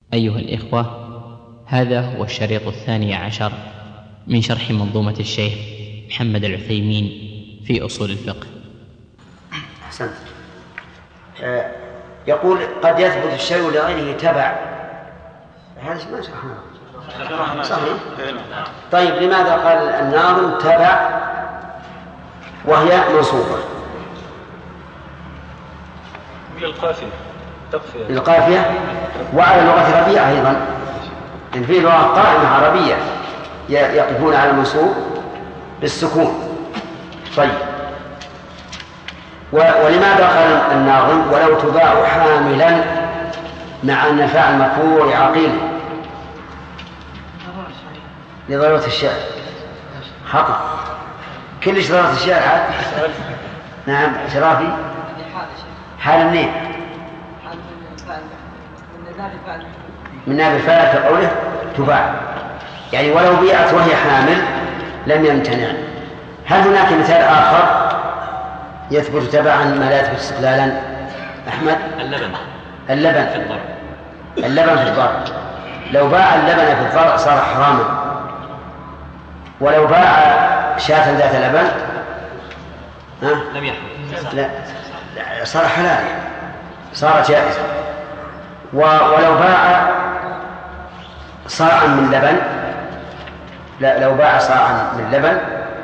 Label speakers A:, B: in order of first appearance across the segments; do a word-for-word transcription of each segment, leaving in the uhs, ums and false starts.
A: أيها الإخوة، هذا هو الشريط الثاني عشر من شرح منظومة الشيخ محمد العثيمين في أصول الفقه.
B: أحسنت. آه يقول قد يثبت الشيء لغيره تبع، هذا ما شرحناه صحيح. طيب لماذا قال الناظم تبع وهي منصوبة؟
C: للقافية
B: للقافية وعلى لغة ربيعة أيضا، إن في لغة قائمة عربية يقفون على المنصوب بالسكون. طيب ولماذا قال الناظم ولو تباع حاملا مع أن فعل مفعول عقيل؟ لضرورة الشعر حقا، كل ضرورة الشعر عاد. نعم شرافي، حال منين؟ من ناب الفاعل في قوله تباع، يعني ولو بيعت وهي حامل لم يمتنع. هل هناك مثال آخر يثبت تبعا ما لا يثبت استقلالا؟ أحمد؟
C: اللبن
B: اللبن
C: في الضرع.
B: اللبن في الضرع، لو باع اللبن في الضرع صار حراما، ولو باع شاة ذات لبن ها؟
C: لم يحرم،
B: لا صار حلال، صار جائزا. ولو باع صاعا من لبن، لا لو باع صاعا من لبن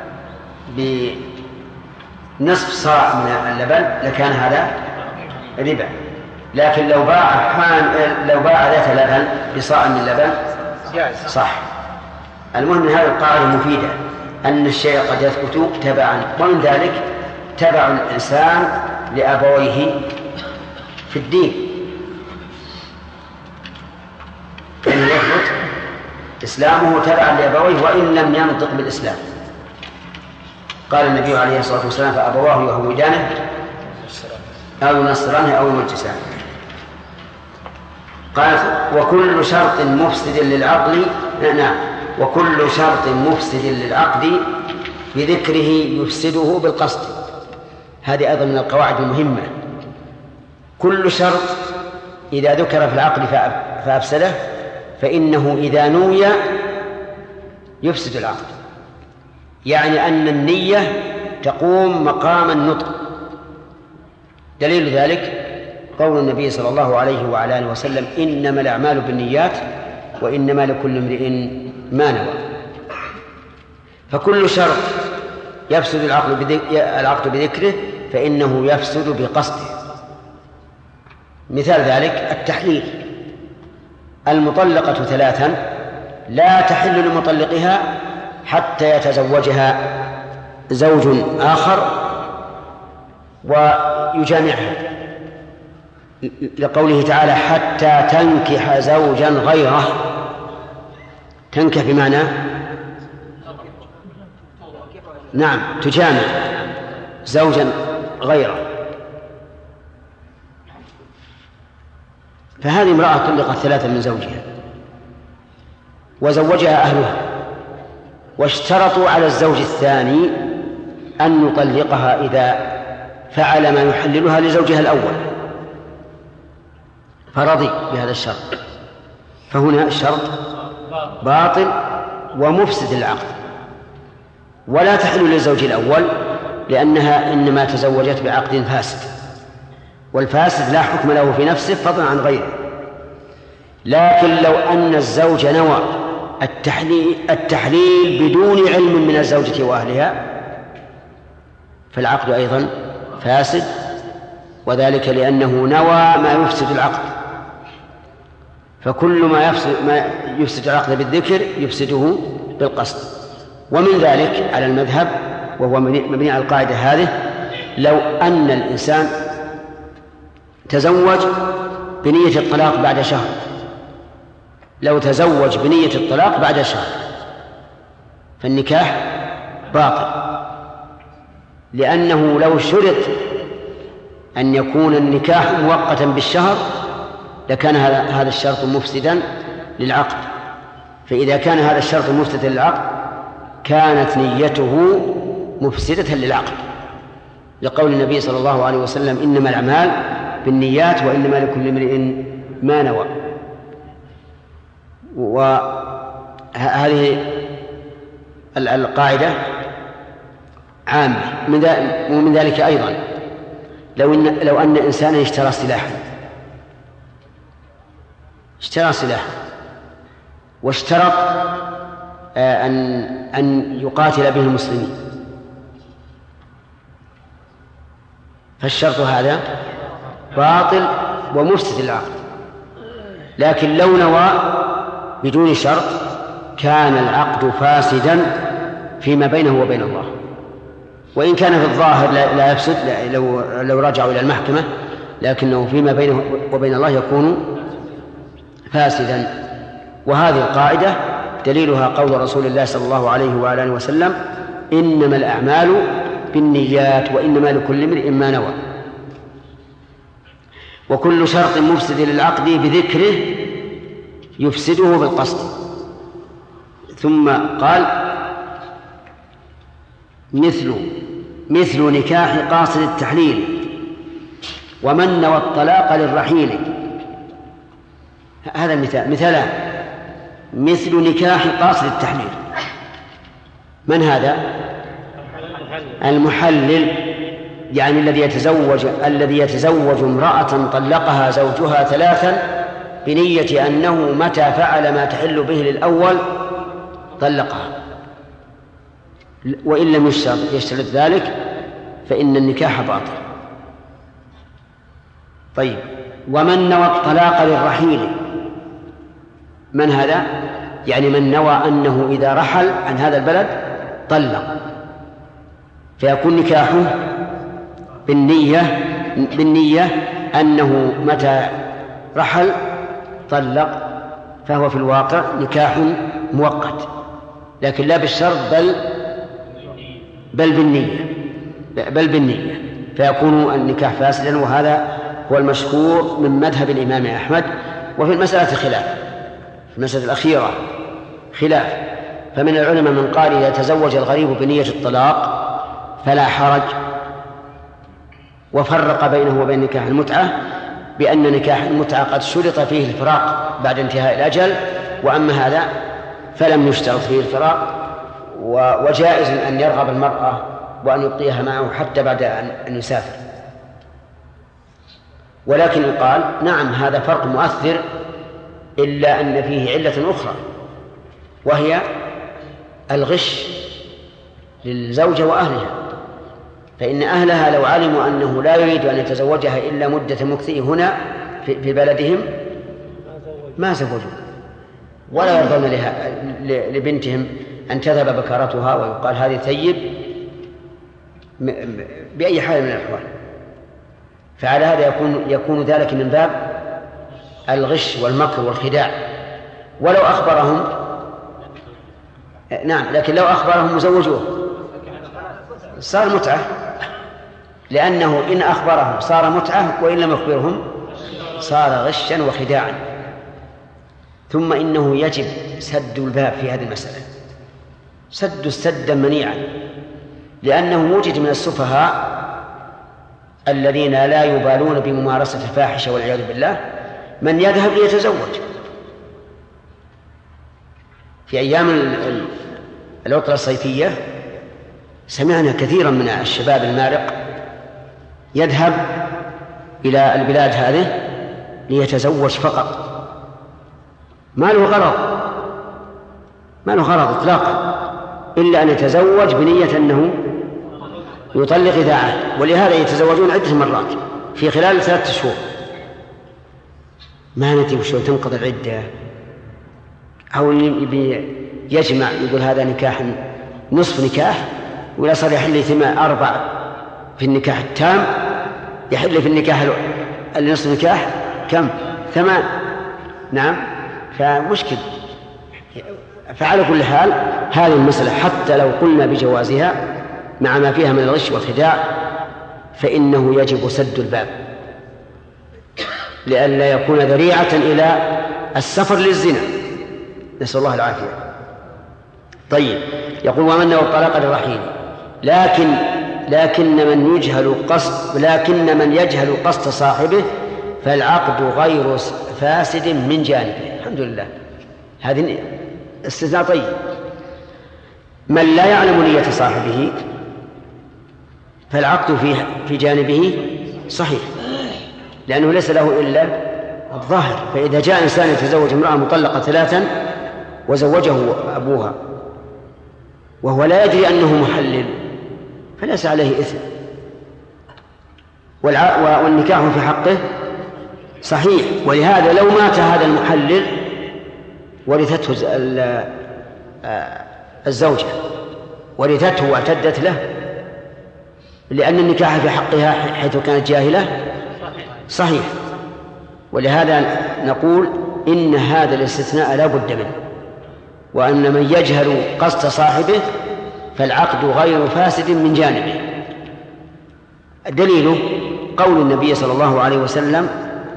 B: بنصف صاع من اللبن لكان هذا ربا. لكن لو باع حان لو باع ذات لبن بصاع من لبن صح. المهم من هذه القاعدة مفيدة أن الشيء قد يثبت تبعا، ومن ذلك تبع الإنسان لأبويه في الدين، يعني يثبت إسلامه تبعا لأبويه وإن لم ينطق بالإسلام. قال النبي عليه الصلاة والسلام فأبواه يهودانه أو ينصرانه أو يمجسانه. قال وكل شرط مفسد للعقل، نعم وكل شرط مفسد للعقد بذكره يفسده بالقصد. هذه أيضا من القواعد المهمة. كل شرط إذا ذكر في العقد فأفسده فإنه إذا نوي يفسد العقد، يعني أن النية تقوم مقام النطق. دليل ذلك قول النبي صلى الله عليه وعلى آله وسلم إنما الأعمال بالنيات وإنما لكل امرئ ما نوى. فكل شرط يفسد العقد بذكره فإنه يفسد بقصده. مثال ذلك التحليل، المطلقة ثلاثا لا تحل لمطلقها حتى يتزوجها زوج آخر ويجامعها، لقوله تعالى حتى تنكح زوجا غيره. تنكح بمعنى نعم تجامع زوجا غيره. فهذه امرأة طلقت ثلاثا من زوجها وزوجها أهلها، واشترطوا على الزوج الثاني أن يطلقها إذا فعل ما يحللها لزوجها الأول، فرضي بهذا الشرط، فهنا الشرط باطل ومفسد للعقد. ولا تحل للزوج الأول لأنها إنما تزوجت بعقد فاسد، والفاسد لا حكم له في نفسه فضلا عن غيره. لكن لو أن الزوج نوى التحليل, التحليل بدون علم من الزوجة وأهلها فالعقد أيضا فاسد، وذلك لأنه نوى ما يفسد العقد. فكل ما يفسد, ما يفسد العقد بالذكر يفسده بالقصد. ومن ذلك على المذهب وهو مبني على القاعدة هذه لو أن الإنسان تزوج بنية الطلاق بعد شهر، لو تزوج بنية الطلاق بعد شهر فالنكاح باطل، لأنه لو شرط أن يكون النكاح مؤقتا بالشهر لكان هذا الشرط مفسدا للعقد. فإذا كان هذا الشرط مفسدا للعقد كانت نيته مفسدة للعقد، لقول النبي صلى الله عليه وسلم إنما الأعمال بالنيات وإنما لكل امرئ ما نوى. وهذه القاعدة عامة. ومن ذلك أيضا لو أن, لو أن إنسانا اشترى سلاحا اشترى سلاحا واشترط أن, أن يقاتل به المسلمين، فالشرط هذا باطل ومفسد العقد. لكن لو نوى بدون شرط كان العقد فاسدا فيما بينه وبين الله، وإن كان في الظاهر لا يفسد لو, لو رجعوا إلى المحكمة، لكنه فيما بينه وبين الله يكون فاسدا. وهذه القاعدة دليلها قول رسول الله صلى الله عليه وآله وسلم: إنما الأعمال بالنيات وإنما لكل امرئ ما نوى. وكل شرط مفسد للعقد بذكره يفسده بالقصد. ثم قال: مثل مثل نكاح قاصد التحليل ومن نوى الطلاق للرحيل. هذا المثال مثالان: مثل نكاح قاصد التحليل. من هذا؟ المحلل، يعني الذي يتزوج الذي يتزوج امرأة طلقها زوجها ثلاثا بنية أنه متى فعل ما تحل به للأول طلقها، وإن لم يشترط ذلك فإن النكاح باطل. طيب، ومن نوى الطلاق للرحيل. من هذا؟ يعني من نوى أنه إذا رحل عن هذا البلد طلق، فيكون نكاحه بالنية بالنية أنه متى رحل طلق، فهو في الواقع نكاح مؤقت، لكن لا بالشرط بل بل بالنية بل بالنية فيكون النكاح فاسدا. وهذا هو المشهور من مذهب الإمام أحمد. وفي المسألة خلاف، في المسألة الأخيرة خلاف، فمن العلماء من قال إذا تزوج الغريب بنية الطلاق فلا حرج، وفرق بينه وبين نكاح المتعة بأن نكاح المتعة قد شرط فيه الفراق بعد انتهاء الأجل، وأما هذا فلم يشترط فيه الفراق، وجائز أن يرغب المرأة وأن يبقيها معه حتى بعد أن يسافر. ولكن يقال نعم هذا فرق مؤثر، إلا أن فيه علة أخرى وهي الغش للزوجة وأهلها، فإن أهلها لو علموا أنه لا يريد أن يتزوجها إلا مدة مكثه هنا في بلدهم ما زوجوا، ولا يرضون لبنتهم أن تذهب بكارتها ويقال هذه ثيب بأي حال من الأحوال. فعلى هذا يكون يكون ذلك من باب الغش والمكر والخداع. ولو أخبرهم نعم لكن لو أخبرهم زوجوه صار متعة، لأنه إن أخبرهم صار متعة، وإن لم يخبرهم صار غشا وخداعا. ثم إنه يجب سد الباب في هذه المسألة، سد سدا منيعا، لأنه وجد من السفهاء الذين لا يبالون بممارسة الفاحشة والعياذ بالله من يذهب ليتزوج. في أيام العطلة الصيفية سمعنا كثيرا من الشباب المارق يذهب إلى البلاد هذه ليتزوج فقط، ما له غرض ما له غرض إطلاقا إلا أن يتزوج بنية أنه يطلق إذا عاد. ولهذا يتزوجون عدة مرات في خلال ثلاثة شهور، ما ندري وشو تنقضي العدة، أو يجمع يقول هذا نكاح نصف نكاح، ولا صار يحل ثمان أربع في النكاح التام، يحل في النكاح النصف نكاح كم؟ ثمان. نعم، فمشكل. فعلى كل حال هذه المسألة حتى لو قلنا بجوازها مع ما فيها من الغش والخداع فإنه يجب سد الباب لئلا يكون ذريعة إلى السفر للزنا، نسأل الله العافية. طيب، يقول ومن نوى الطلاق للرحيل، لكن لكن من يجهل قصد لكن من يجهل قصد صاحبه فالعقد غير فاسد من جانبه. الحمد لله، هذه استثناء طيب. من لا يعلم نية صاحبه فالعقد في في جانبه صحيح، لأنه ليس له إلا الظاهر. فإذا جاء إنسان يتزوج امرأة مطلقة ثلاثا وزوجه أبوها وهو لا يدري أنه محلل فليس عليه إثم، والنكاح في حقه صحيح. ولهذا لو مات هذا المحلل ورثته الزوجة ورثته واعتدت له، لأن النكاح في حقها حيث كانت جاهلة صحيح. ولهذا نقول إن هذا الاستثناء لا بد منه، وأن من يجهل قصد صاحبه فالعقد غير فاسد من جانبه. دليله قول النبي صلى الله عليه وسلم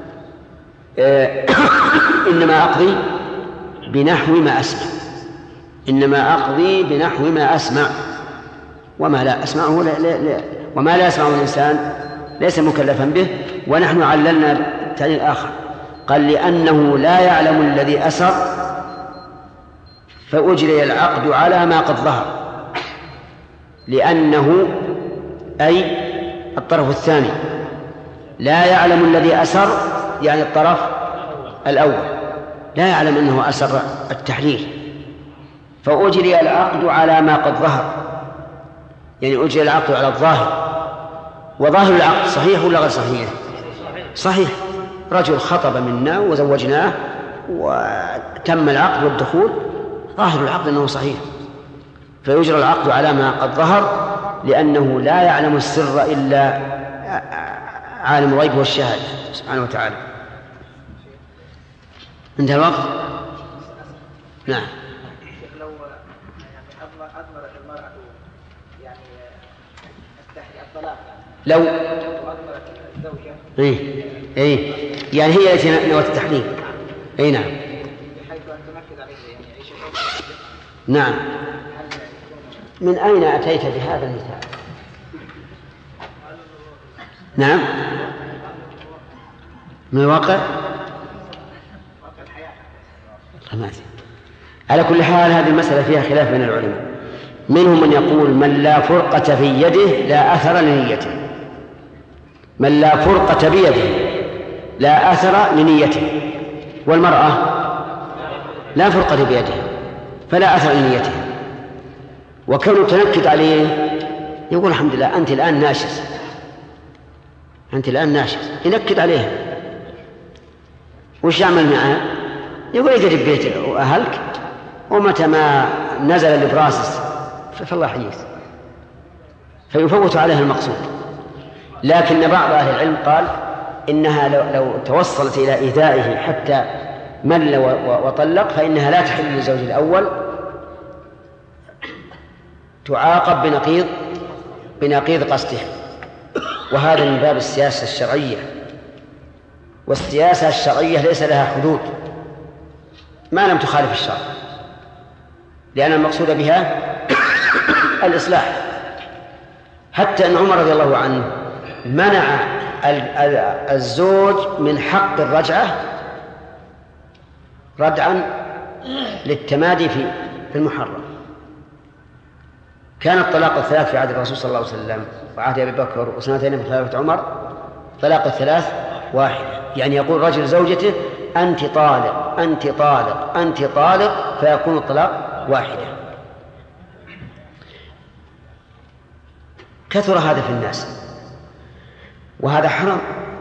B: إنما أقضي بنحو ما أسمع، إنما أقضي بنحو ما أسمع، وما لا أسمعه لا لا لا وما لا يسمعه الإنسان ليس مكلفا به. ونحن عللنا التعليل الآخر، قال لأنه لا يعلم الذي أسر فأجري العقد على ما قد ظهر، لأنه أي الطرف الثاني لا يعلم الذي أسر، يعني الطرف الأول لا يعلم أنه أسر التحليل، فأجري العقد على ما قد ظهر، يعني أجري العقد على الظاهر. وظاهر العقد صحيح ولا غير صحيح؟ صحيح. رجل خطب منا وزوجناه وتم العقد والدخول، ظاهر العقد أنه صحيح، فيجرى العقد على ما قد ظهر، لأنه لا يعلم السر إلا عالم الغيب والشهادة سبحانه وتعالى. انتهى الوقت؟ نعم.
D: لو يعني أضمرت المرأة يعني الطلاق،
B: لو
D: أضمرت الزوجة
B: إيه إيه يعني هي التي نوت التحليل. أي نعم.
D: بحيث أن تنفذ عليه يعني يعيش.
B: نعم. من أين أتيت بهذا المثال؟ نعم، من الواقع. على كل حال هذه المسألة فيها خلاف بين العلماء، منهم من يقول من لا فرقة في يده لا أثر لنيته، من لا فرقة بيده لا أثر لنيته، والمرأة لا فرقة بيدها فلا أثر لنيتها. وكونه تنكد عليه يقول الحمد لله أنت الآن ناشز، أنت الآن ناشز، ينكد عليها. وش يعمل معها؟ يقول يجرب بيتك وأهلك، ومتى ما نزل الإبراسس فالله يحييك، فيفوت عليها المقصود. لكن بعض أهل العلم قال إنها لو, لو توصلت إلى إيذائه حتى مل وطلق فإنها لا تحل للزوج الأول، تعاقب بنقيض بنقيض قصدها. وهذا من باب السياسة الشرعية، والسياسة الشرعية ليس لها حدود ما لم تخالف الشرع، لأن المقصود بها الإصلاح. حتى أن عمر رضي الله عنه منع الزوج من حق الرجعة ردعا للتمادي في المحرم. كان الطلاق الثلاث في عهد الرسول صلى الله عليه وسلم وعهد أبي بكر وسنتين من خلافة عمر طلاق الثلاث واحد، يعني يقول رجل زوجته أنت طالق أنت طالق أنت طالق، فيكون الطلاق واحدة. كثر هذا في الناس وهذا حرام،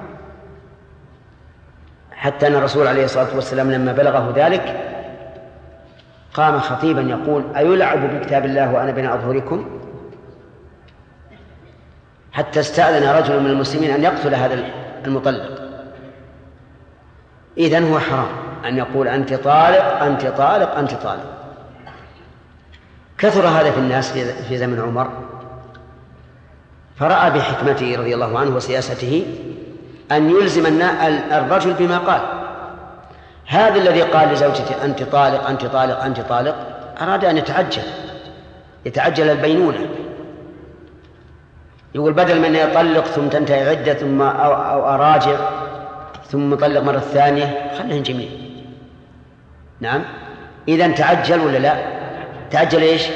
B: حتى أن الرسول عليه الصلاة والسلام لما بلغه ذلك قام خطيبا يقول أيلعب بكتاب الله وأنا بين أظهركم؟ حتى استأذن رجل من المسلمين أن يقتل هذا المطلق. إذن هو حرام أن يقول أنت طالق أنت طالق أنت طالق. كثر هذا في الناس في زمن عمر، فرأى بحكمته رضي الله عنه وسياسته أن يلزم الرجل بما قال. هذا الذي قال لزوجته أنت طالق أنت طالق أنت طالق أراد أن يتعجل يتعجل البينونة، يقول بدل من يطلق ثم تنتهي عدة ثم أو, أو أراجع ثم يطلق مرة ثانية خليهن جميع. نعم، إذن تعجل ولا لا؟ تعجل إيش؟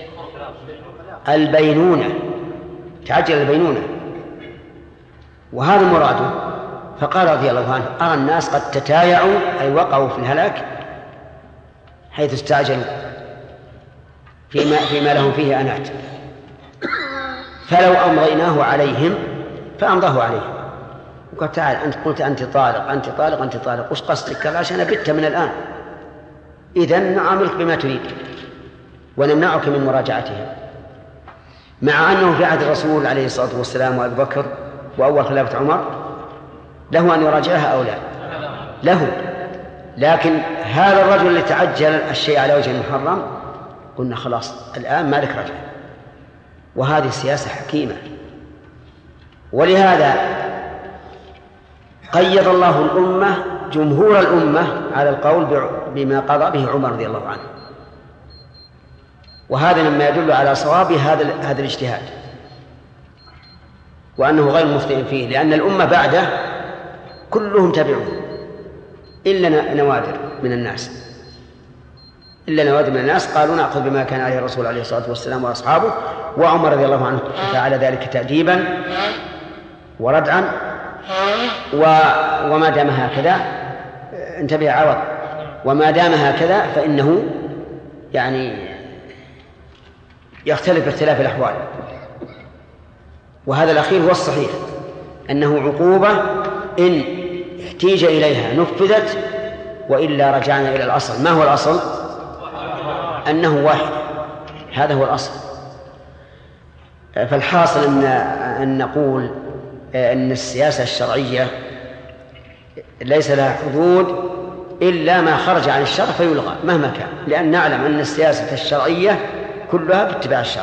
B: البينونة، تعجل البينونة، وهذا مراده. فقال رضي الله عنه: أرى الناس قد تتايعوا أي وقعوا في الهلاك حيث استعجلوا فيما, فيما لهم فيه أنات، فلو أمضيناه عليهم فأمضاه عليهم. وقال: تعال أنت قلت أنت طالق أنت طالق أنت طالق، وش قصدك؟ قال: عشان بت من الآن، إذن نعاملك بما تريد ونمنعك من مراجعتهم. مع أنه في عهد الرسول عليه الصلاة والسلام وأبي بكر وأول خلافة عمر له أن يراجعها أو لا؟ له. لكن هذا الرجل اللي تعجل الشيء على وجه المحرم قلنا خلاص الآن ما لك رجع، وهذه سياسة حكيمة. ولهذا قيد الله الأمة جمهور الأمة على القول بما قضى به عمر رضي الله عنه، وهذا مما يدل على صواب هذا هذا الاجتهاد وأنه غير مخطئ فيه، لأن الأمة بعده كلهم تبعوه إلا نوادر من الناس إلا نوادر من الناس قالوا نأخذ بما كان عليه الرسول عليه الصلاة والسلام وأصحابه، وعمر رضي الله عنه فعل ذلك تأديبا وردعا، وما دام هكذا انتبه عوض، وما دام هكذا فإنه يعني يختلف باختلاف الأحوال. وهذا الأخير هو الصحيح، أنه عقوبة إن احتيج إليها نفذت، وإلا رجعنا إلى الأصل. ما هو الأصل؟ أنه واحد، هذا هو الأصل. فالحاصل أن, أن نقول أن السياسة الشرعية ليس لها حدود إلا ما خرج عن الشرع فيلغى مهما كان، لأن نعلم أن السياسة الشرعية كلها باتباع الشرع.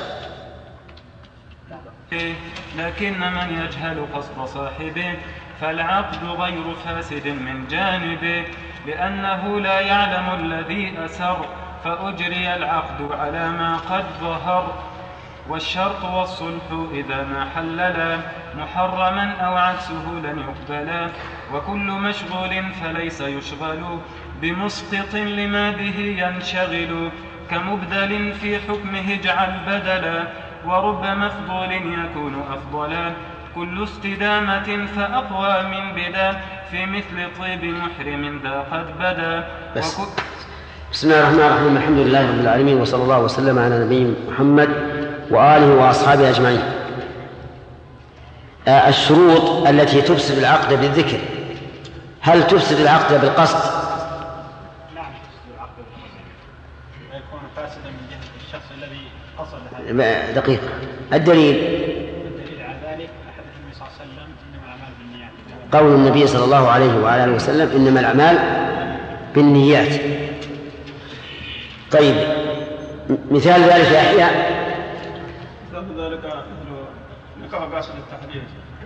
E: لكن من يجهل قصد صاحبه فالعقد غير فاسد من جانبه، لأنه لا يعلم الذي أسر فأجري العقد على ما قد ظهر. والشرط والصلح إذا ما حللا محرما أو عكسه لن يقبلا، وكل مشغول فليس يشغل بمسقط لما به ينشغل، كمبدل في حكمه اجعل بدلا، ورب مفضول يكون أفضلا، كل استدامة فأقوى من بدا، في مثل طيب محرم ذا قد بدا.
B: بس. بسم الله الرحمن الرحيم، الحمد لله رب العالمين، وصلى الله وسلم على نبينا محمد وآله وأصحابه أجمعين. الشروط التي تفسد العقد بالذكر، هل تفسد العقد بالقصد؟
F: نعم تفسد العقد بالقصد، ويكون فاسدا من جهة الشخص الذي قصد هذا.
B: دقيقة. الدليل
F: الدليل على ذلك حديث النبي صلى الله عليه وسلم إنما الأعمال بالنيات،
B: قول النبي صلى الله عليه وعلى آله وسلم إنما الأعمال بالنيات. طيب مثال ذلك يا يحيى؟
C: ذلك نكاح قاصد التحليل.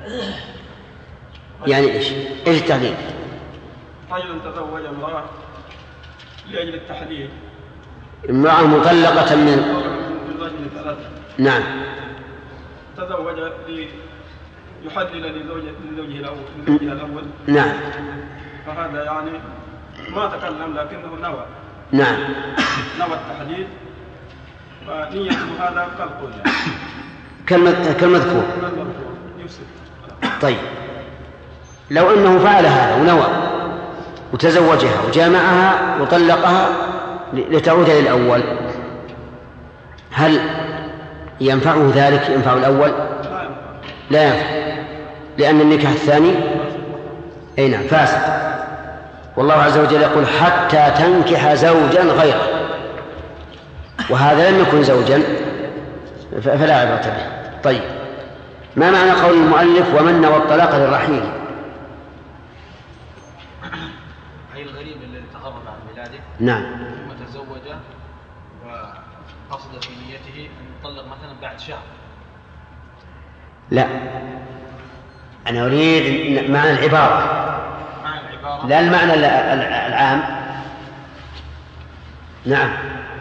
B: يعني ايش؟ ايش التحليل؟
C: رجل تزوج امرأة لأجل التحليل،
B: امرأة مطلقة من
C: الرجل ثلاثة.
B: نعم.
C: تزوج ليحلل لزوجه الأول لزوجها الأول.
B: نعم.
C: فهذا يعني ما تكلم لكنه نوى.
B: نعم.
C: نوى التحليل، ونيته هذا كالقول يعني.
B: كالمذكور. طيب لو أنه فعل هذا ونوى وتزوجها وجامعها وطلقها لتعود للأول، هل ينفعه ذلك؟ ينفع الأول؟ لا ينفع، لأن النكاح الثاني أي نعم فاسد. والله عز وجل يقول حتى تنكح زوجا غيره، وهذا لم يكن زوجا فلا عبرة به. طيب ما معنى قول المؤلف ومن نوى الطلاق للرحيل؟
G: أي الغريب الذي تغرب عن بلاده
B: نعم
G: ثم تزوج وقصد في نيته أن يطلق مثلا بعد شهر.
B: لا، أنا أريد معنى العبارة،
G: معنى العبارة
B: لا المعنى العام. نعم.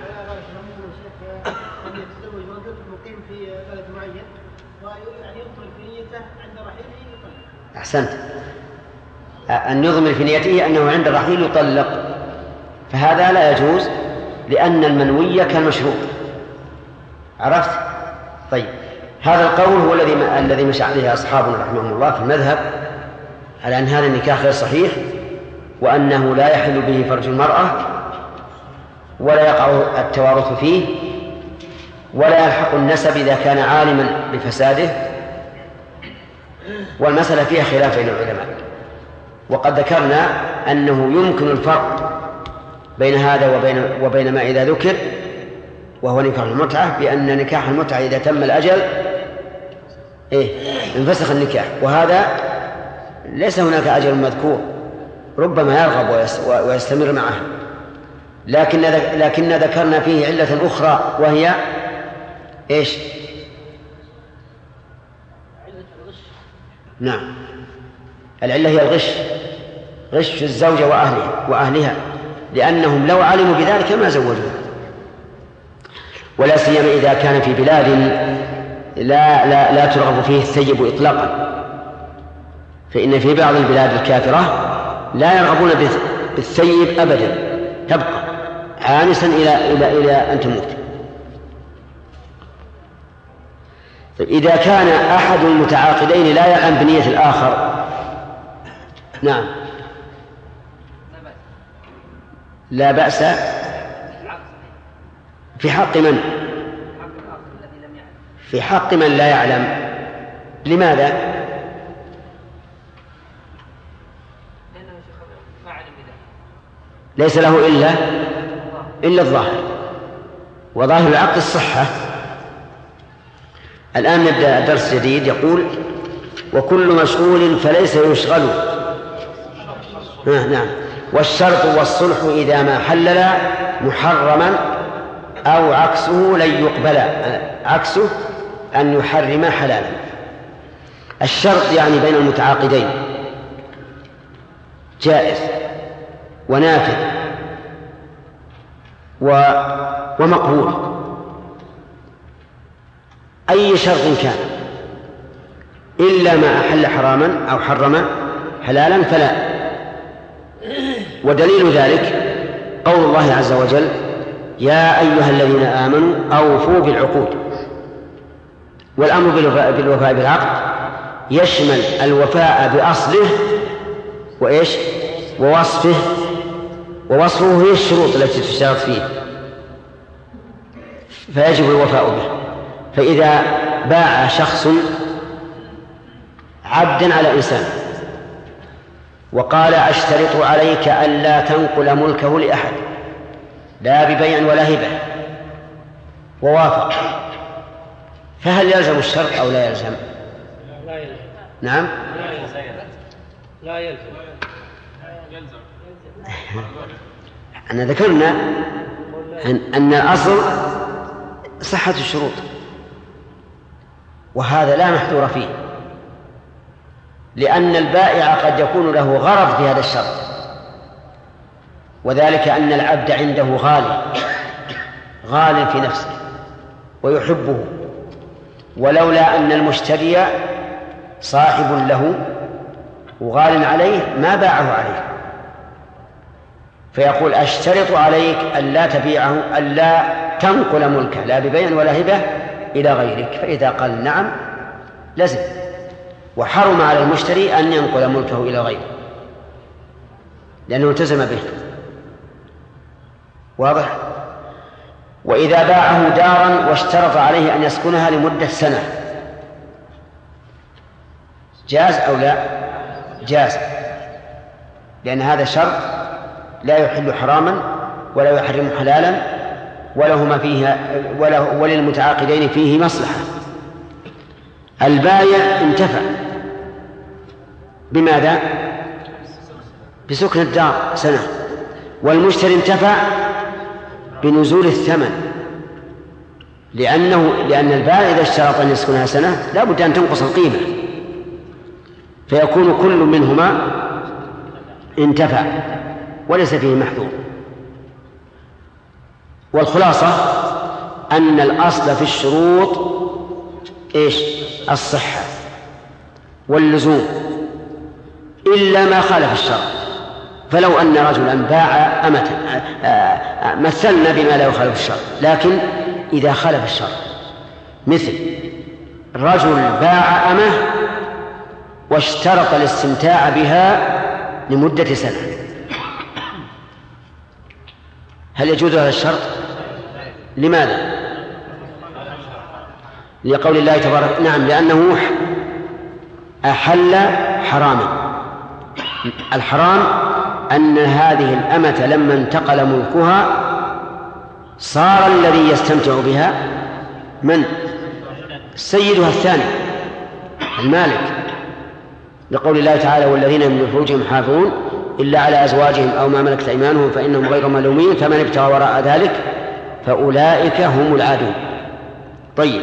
B: أحسنت، أن يضمن في نيته أنه عند الرحيل يطلق، فهذا لا يجوز لأن المنوي كالمشروط. عرفت؟ طيب، هذا القول هو الذي الذي مشى عليه أصحابنا رحمهم الله في المذهب، على أن هذا النكاح غير صحيح، وأنه لا يحل به فرج المرأة، ولا يقع التوارث فيه، ولا يلحق النسب إذا كان عالما بفساده. والمسألة فيها خلاف بين العلماء، وقد ذكرنا أنه يمكن الفرق بين هذا وبين, وبين ما إذا ذكر، وهو نكاح المتعة، بأن نكاح المتعة إذا تم الأجل إيه انفسخ النكاح، وهذا ليس هناك أجل مذكور، ربما يرغب ويستمر معه، لكن لكن ذكرنا فيه علة أخرى، وهي إيش؟ نعم، العلة هي الغش، غش الزوجة وأهلها وأهلها، لأنهم لو علموا بذلك ما زوجوه. ولا سيما إذا كان في بلاد لا لا لا ترغب فيه الثيب إطلاقا، فإن في بعض البلاد الكافرة لا يرغبون بالثيب أبدا، تبقى عانسا إلى إلى إلى أن تموت. إذا كان أحد المتعاقدين لا يعلم بنية الآخر، نعم، لا بأس في حق من؟ في حق من لا يعلم. لماذا؟ ليس له إلا إلا الظاهر، وظاهر العقد الصحة. الآن نبدأ درس جديد، يقول: وكل مشغول فليس يشغل. نعم. والشرط والصلح إذا ما حلل محرما أو عكسه لن يقبل، عكسه أن يحرم حلالا. الشرط يعني بين المتعاقدين جائز ونافذ ومقبول، أي شرط كان، إلا ما أحل حراما أو حرم حلالا فلا. ودليل ذلك قول الله عز وجل: يا أيها الذين آمنوا أوفوا بالعقود. والأمر بالوفاء بالعقد يشمل الوفاء بأصله وإيش ووصفه، ووصفه هي الشروط التي تشترط فيه، فيجب الوفاء به. فإذا باع شخص عبدا على إنسان وقال: أشترط عليك ألا تنقل ملكه لأحد، لا ببيع ولا هبة، ووافق، فهل يلزم الشرط أو لا يلزم؟
H: لا يلزم.
B: نعم،
H: لا يلزم.
B: أنا ذكرنا أن, أن الأصل صحة الشروط، وهذا لا محذور فيه، لأن البائع قد يكون له غرض في هذا الشرط، وذلك أن العبد عنده غالي غال في نفسه ويحبه، ولولا أن المشتري صاحب له وغال عليه ما باعه عليه، فيقول: أشترط عليك ألا تبيعه، ألا تنقل ملكه لا ببيع ولا هبة إلى غيرك. فإذا قال نعم لزم، وحرم على المشتري أن ينقل ملكه إلى غيره لأنه التزم به. واضح؟ وإذا باعه دارا واشترط عليه أن يسكنها لمدة سنة جاز أو لا؟ جاز، لأن هذا شرط لا يحل حراما ولا يحرم حلالا، ولهما فيها وللمتعاقدين فيه مصلحة. البايع انتفع بماذا؟ بسكن الدار سنة، والمشتري انتفع بنزول الثمن، لأنه لأن البائع إذا اشترط أن يسكنها سنة لا بد أن تنقص القيمة، فيكون كل منهما انتفع وليس فيه محذور. والخلاصة أن الأصل في الشروط إيش؟ الصحة واللزوم، إلا ما خالف الشرع، فلو أن رجلا باع أمة، مثلنا بما لا يخالف الشرع، لكن إذا خالف الشرع، مثل رجل باع أمة واشترط الاستمتاع بها لمدة سنة، هل يجوز هذا الشرط؟ لماذا؟ لقول الله تبارك نعم لأنه أحل حراما. الحرام أن هذه الأمة لما انتقل ملكها صار الذي يستمتع بها من؟ سيدها الثاني المالك، لقول الله تعالى والذين من فروجهم حافظون إلا على أزواجهم أو ما ملكت أيمانهم فإنهم غير ملومين فمن ابتغى وراء ذلك فأولئك هم العادون. طيب،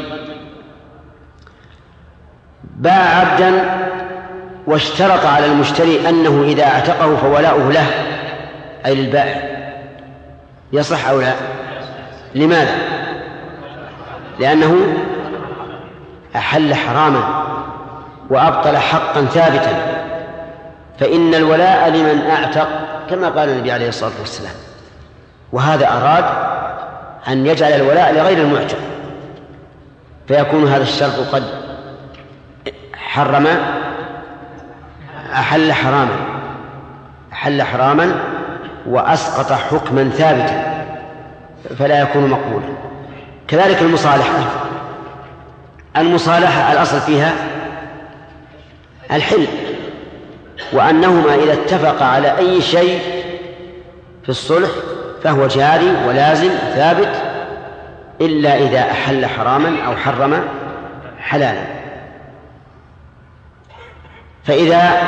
B: باع عبدا واشترط على المشتري أنه إذا اعتقه فولاؤه له أي للبائع، يصح أو لا؟ لماذا؟ لأنه أحل حراما وأبطل حقا ثابتا، فإن الولاء لمن أعتق كما قال النبي عليه الصلاة والسلام، وهذا أراد أن يجعل الولاء لغير المعتق، فيكون هذا الشرط قد حرم أحل حراما أحل حراما وأسقط حكما ثابتا فلا يكون مقبولا. كذلك المصالحة، المصالحة الأصل فيها الحل، وأنهما إذا اتفقا على أي شيء في الصلح فهو جاري ولازم ثابت إلا إذا أحل حراما أو حرم حلالا. فإذا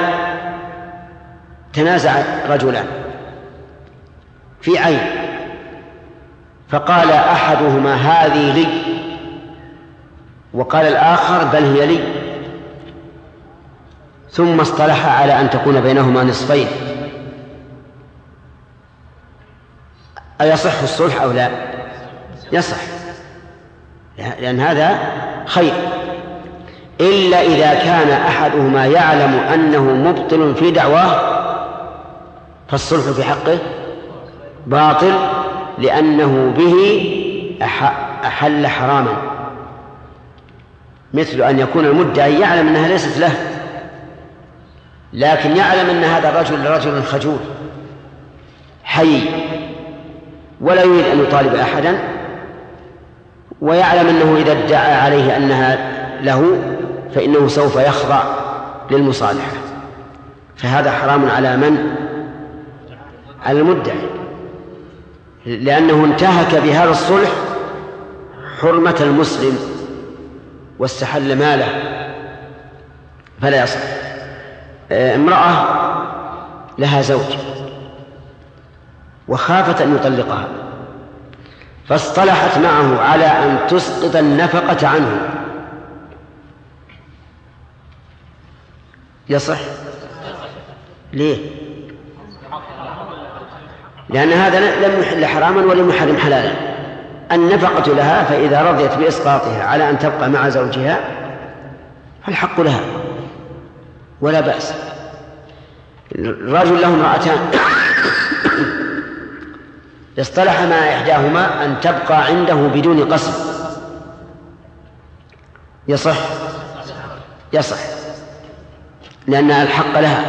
B: تنازع رجلان في عين فقال أحدهما هذه لي وقال الآخر بل هي لي، ثم اصطلحا على أن تكون بينهما نصفين، أيصح الصلح أو لا؟ يصح، لأن هذا خير، إلا إذا كان أحدهما يعلم أنه مبطل في دعواه فالصلح في حقه باطل، لأنه به أحل حراما، مثل أن يكون المدعي يعلم أنها ليست له، لكن يعلم أن هذا الرجل رجل خجول حي ولا يريد أن يطالب أحدا، ويعلم أنه إذا ادعى عليه أنها له فإنه سوف يخضع للمصالحة، فهذا حرام على من؟ على المدعي، لأنه انتهك بهذا الصلح حرمة المسلم واستحل ماله فلا يصح. امرأة لها زوج وخافت أن يطلقها فاصطلحت معه على أن تسقط النفقة عنه، يصح؟ ليه؟ لأن هذا لم يحل حراما ولم يحرم حلالا، النفقة لها، فإذا رضيت بإسقاطها على أن تبقى مع زوجها فالحق لها ولا بأس. الرجل له امرأتان اصطلح مع إحداهما أن تبقى عنده بدون قسم، يصح؟ يصح، لأن الحق لها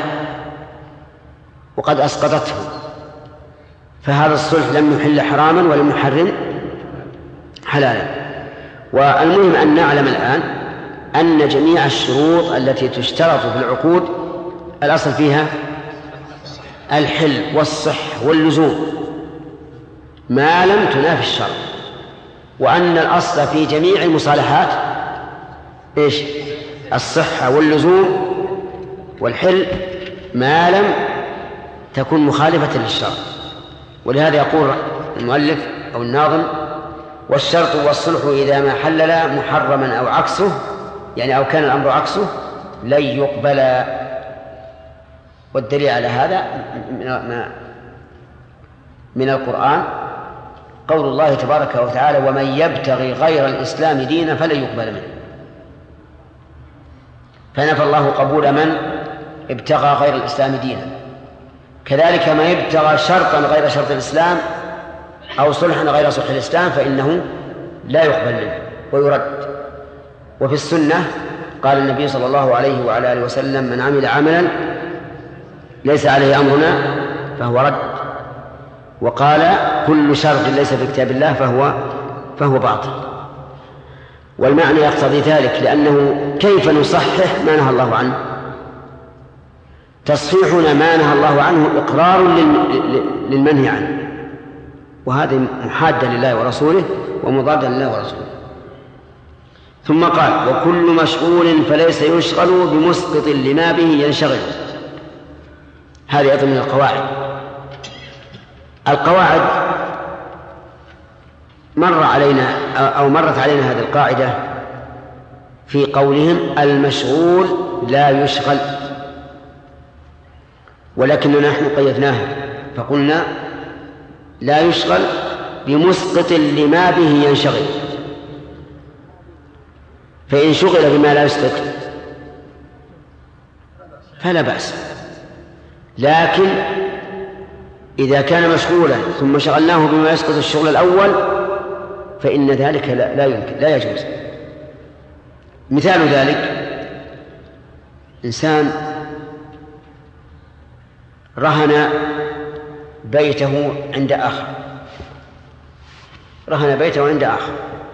B: وقد أسقطته، فهذا الصلح لم يحل حراما ولم يحرم حلالا. والمهم أن نعلم الآن أن جميع الشروط التي تشترط في العقود الأصل فيها الحل والصح واللزوم ما لم تنافي الشرع، وأن الأصل في جميع المصالحات إيش؟ الصحة واللزوم والحل ما لم تكن مخالفة للشرع. ولهذا يقول المؤلف أو الناظم والشرط والصلح إذا ما حلل محرما أو عكسه، يعني أو كان الأمر عكسه لن يقبل. والدليل على هذا من القرآن قول الله تبارك وتعالى ومن يبتغي غير الإسلام دينا فلن يقبل منه، فنفى الله قبول من ابتغى غير الإسلام دينا، كذلك ما يبتغى شرطا غير شرط الإسلام أو صلحا غير صلح الإسلام فإنه لا يقبل منه ويرد. وفي السنة قال النبي صلى الله عليه وعلى آله وسلم: من عمل عملا ليس عليه أمرنا فهو رد. وقال: كل شرط ليس في كتاب الله فهو فهو باطل. والمعنى يقتضي ذلك، لأنه كيف نصحح ما نهى الله عنه؟ تصحيحنا ما نهى الله عنه إقرار للمنهي عنه، وهذا محادة لله ورسوله ومضادة لله ورسوله. ثم قال: وكل مشغول فليس يشغل بمسقط لما به ينشغل. هذه أيضا من القواعد. القواعد مر علينا أو مرت علينا هذه القاعدة في قولهم: المشغول لا يشغل، ولكننا نحن قيدناها فقلنا: لا يشغل بمسقط لما به ينشغل. فإن شغل بما لا يسقط فلا بأس، لكن إذا كان مشغولا ثم شغلناه بما يسقط الشغل الأول فإن ذلك لا, لا يمكن لا يجوز. مثال ذلك: إنسان رهن بيته عند آخر رهن بيته عند آخر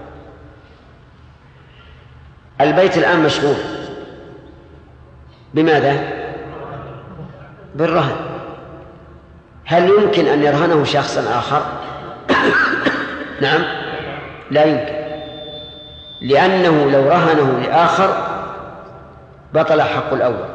B: البيت الآن مشغول بماذا؟ بالرهن. هل يمكن أن يرهنه شخصا آخر؟ نعم، لا يمكن، لأنه لو رهنه لآخر بطل حق الأول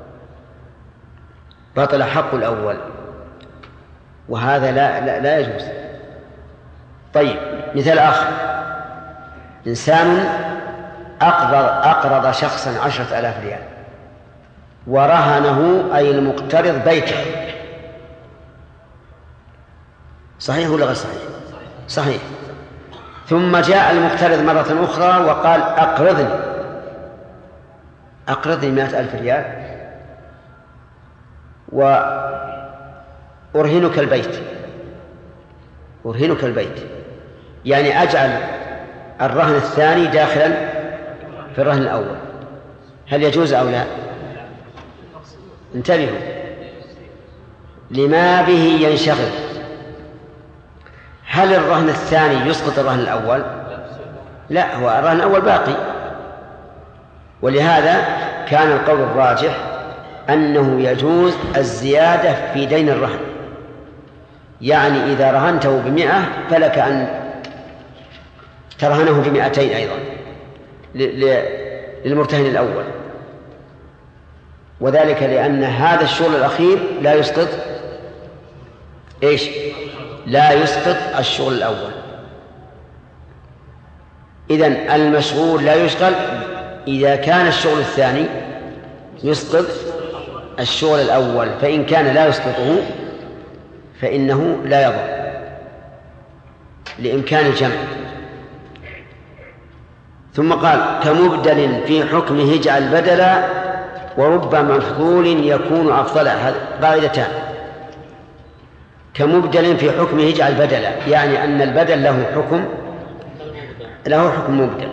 B: بطل حق الأول وهذا لا, لا, لا يجوز. طيب، مثال آخر: إنسان أقرض, أقرض شخصا عشرة آلاف ريال ورهنه أي المقترض بيته. صحيح ولا غير صحيح؟ صحيح. ثم جاء المقترض مرة أخرى وقال: أقرضني أقرضني مائة ألف ريال وأرهنك البيت أرهنك البيت يعني أجعل الرهن الثاني داخلا في الرهن الأول. هل يجوز أو لا؟ انتبهوا، لما به ينشغل. هل الرهن الثاني يسقط الرهن الأول؟ لا، هو الرهن الأول باقي. ولهذا كان القول الراجح أنه يجوز الزيادة في دين الرهن، يعني إذا رهنته بمئة فلك أن ترهنه بمئتين أيضا للمرتهن الأول، وذلك لأن هذا الشغل الأخير لا يسقط إيش؟ لا يسقط الشغل الأول. إذن المشغول لا يشغل إذا كان الشغل الثاني يسقط الشغل الأول، فإن كان لا يسقطه فإنه لا يضر لإمكان الجمع. ثم قال: كمبدل في حكمه اجعل بدلا ورب مفضول يكون أفضلا. هذه قاعدتان. كمبدل في حكمه اجعل بدلا، يعني أن البدل له حكم له حكم مبدل،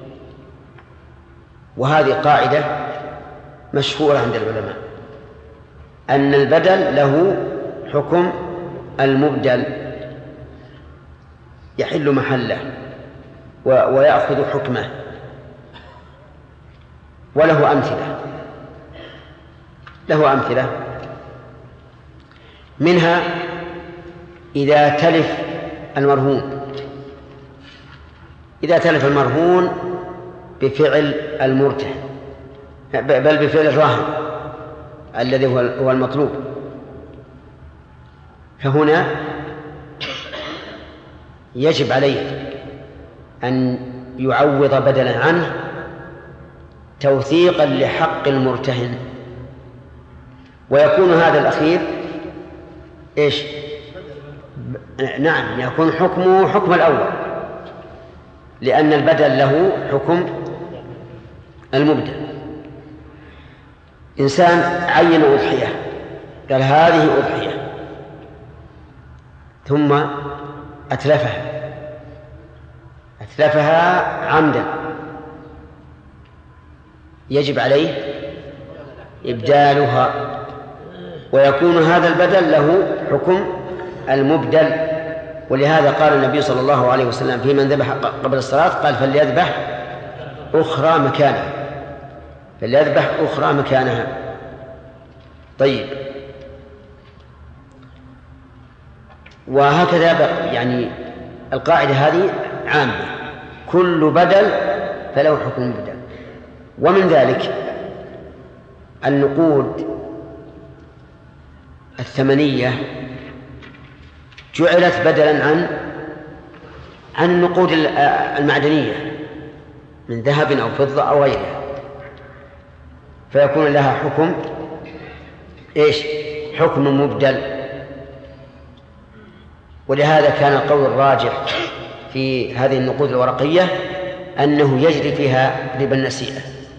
B: وهذه قاعدة مشهورة عند العلماء أن البدل له حكم المبدل يحل محله ويأخذ حكمه، وله أمثلة له أمثلة منها: إذا تلف المرهون إذا تلف المرهون بفعل المرتهن، بل بفعل الراهن الذي هو المطلوب، فهنا يجب عليه أن يعوض بدلا عنه توثيقا لحق المرتهن، ويكون هذا الأخير إيش؟ نعم، يكون حكمه حكم الأول، لأن البدل له حكم المبدل. إنسان عين أضحية، قال: هذه أضحية ثم أتلفها أتلفها عمدا يجب عليه إبدالها، ويكون هذا البدل له حكم المبدل. ولهذا قال النبي صلى الله عليه وسلم في من ذبح قبل الصلاة قال فليذبح أخرى مكانها، فليذبح أخرى مكانها. طيب، وهكذا يعني القاعدة هذه عامة، كل بدل فله حكم بدل. ومن ذلك النقود الثمنية جعلت بدلا عن عن النقود المعدنية من ذهب أو فضة أو غيرها، فيكون لها حكم إيش؟ حكم مبدل. ولهذا كان القول الراجح في هذه النقود الورقية أنه يجري فيها ربا النسيئة،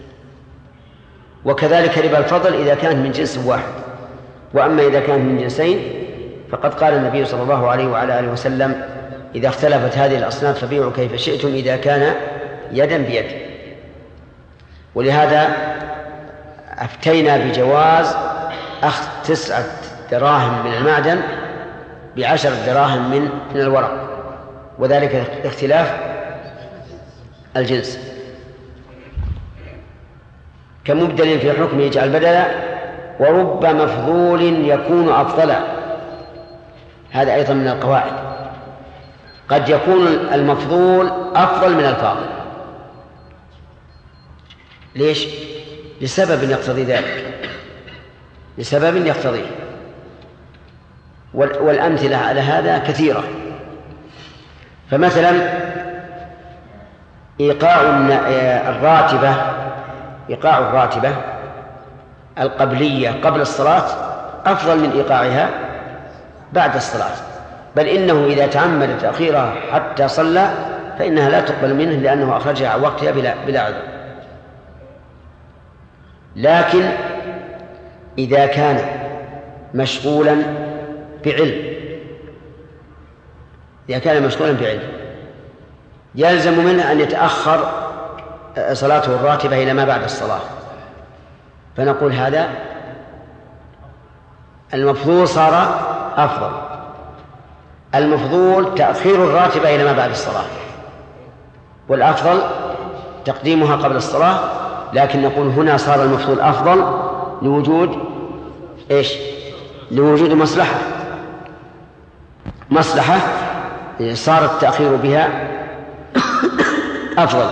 B: وكذلك ربا الفضل إذا كانت من جنس واحد. وأما إذا كانت من جنسين فقد قال النبي صلى الله عليه وعلى آله وسلم إذا اختلفت هذه الأصناف فبيعوا كيف شئتم إذا كان يدا بيد. ولهذا أفتينا بجواز أخذ تسعة دراهم من المعدن بعشر دراهم من من الورق، وذلك اختلاف الجنس. كمبدل في حكم يجعل بدلا، ورب مفضول يكون أفضلا. هذا أيضا من القواعد، قد يكون المفضول أفضل من الفاضل. ليش؟ لسبب يقتضي ذلك، لسبب يقتضيه. والأمثلة على هذا كثيرة. فمثلا إيقاع الراتبة إيقاع الراتبة القبلية قبل الصلاة أفضل من إيقاعها بعد الصلاة، بل إنه إذا تعمد تأخيرها حتى صلى فإنها لا تقبل منه لأنه أخرجها عن وقتها بلا, بلا عذر. لكن إذا كان مشغولا بعلم إذا كان مشغولا بعلم يلزم منه أن يتأخر صلاته الراتبة إلى ما بعد الصلاة، فنقول هذا المفضول صار أفضل. المفضول تأخير الراتبة إلى ما بعد الصلاة، والأفضل تقديمها قبل الصلاة. لكن نقول هنا صار المفضول أفضل لوجود إيش؟ لوجود مصلحة مصلحة صار التأخير بها أفضل.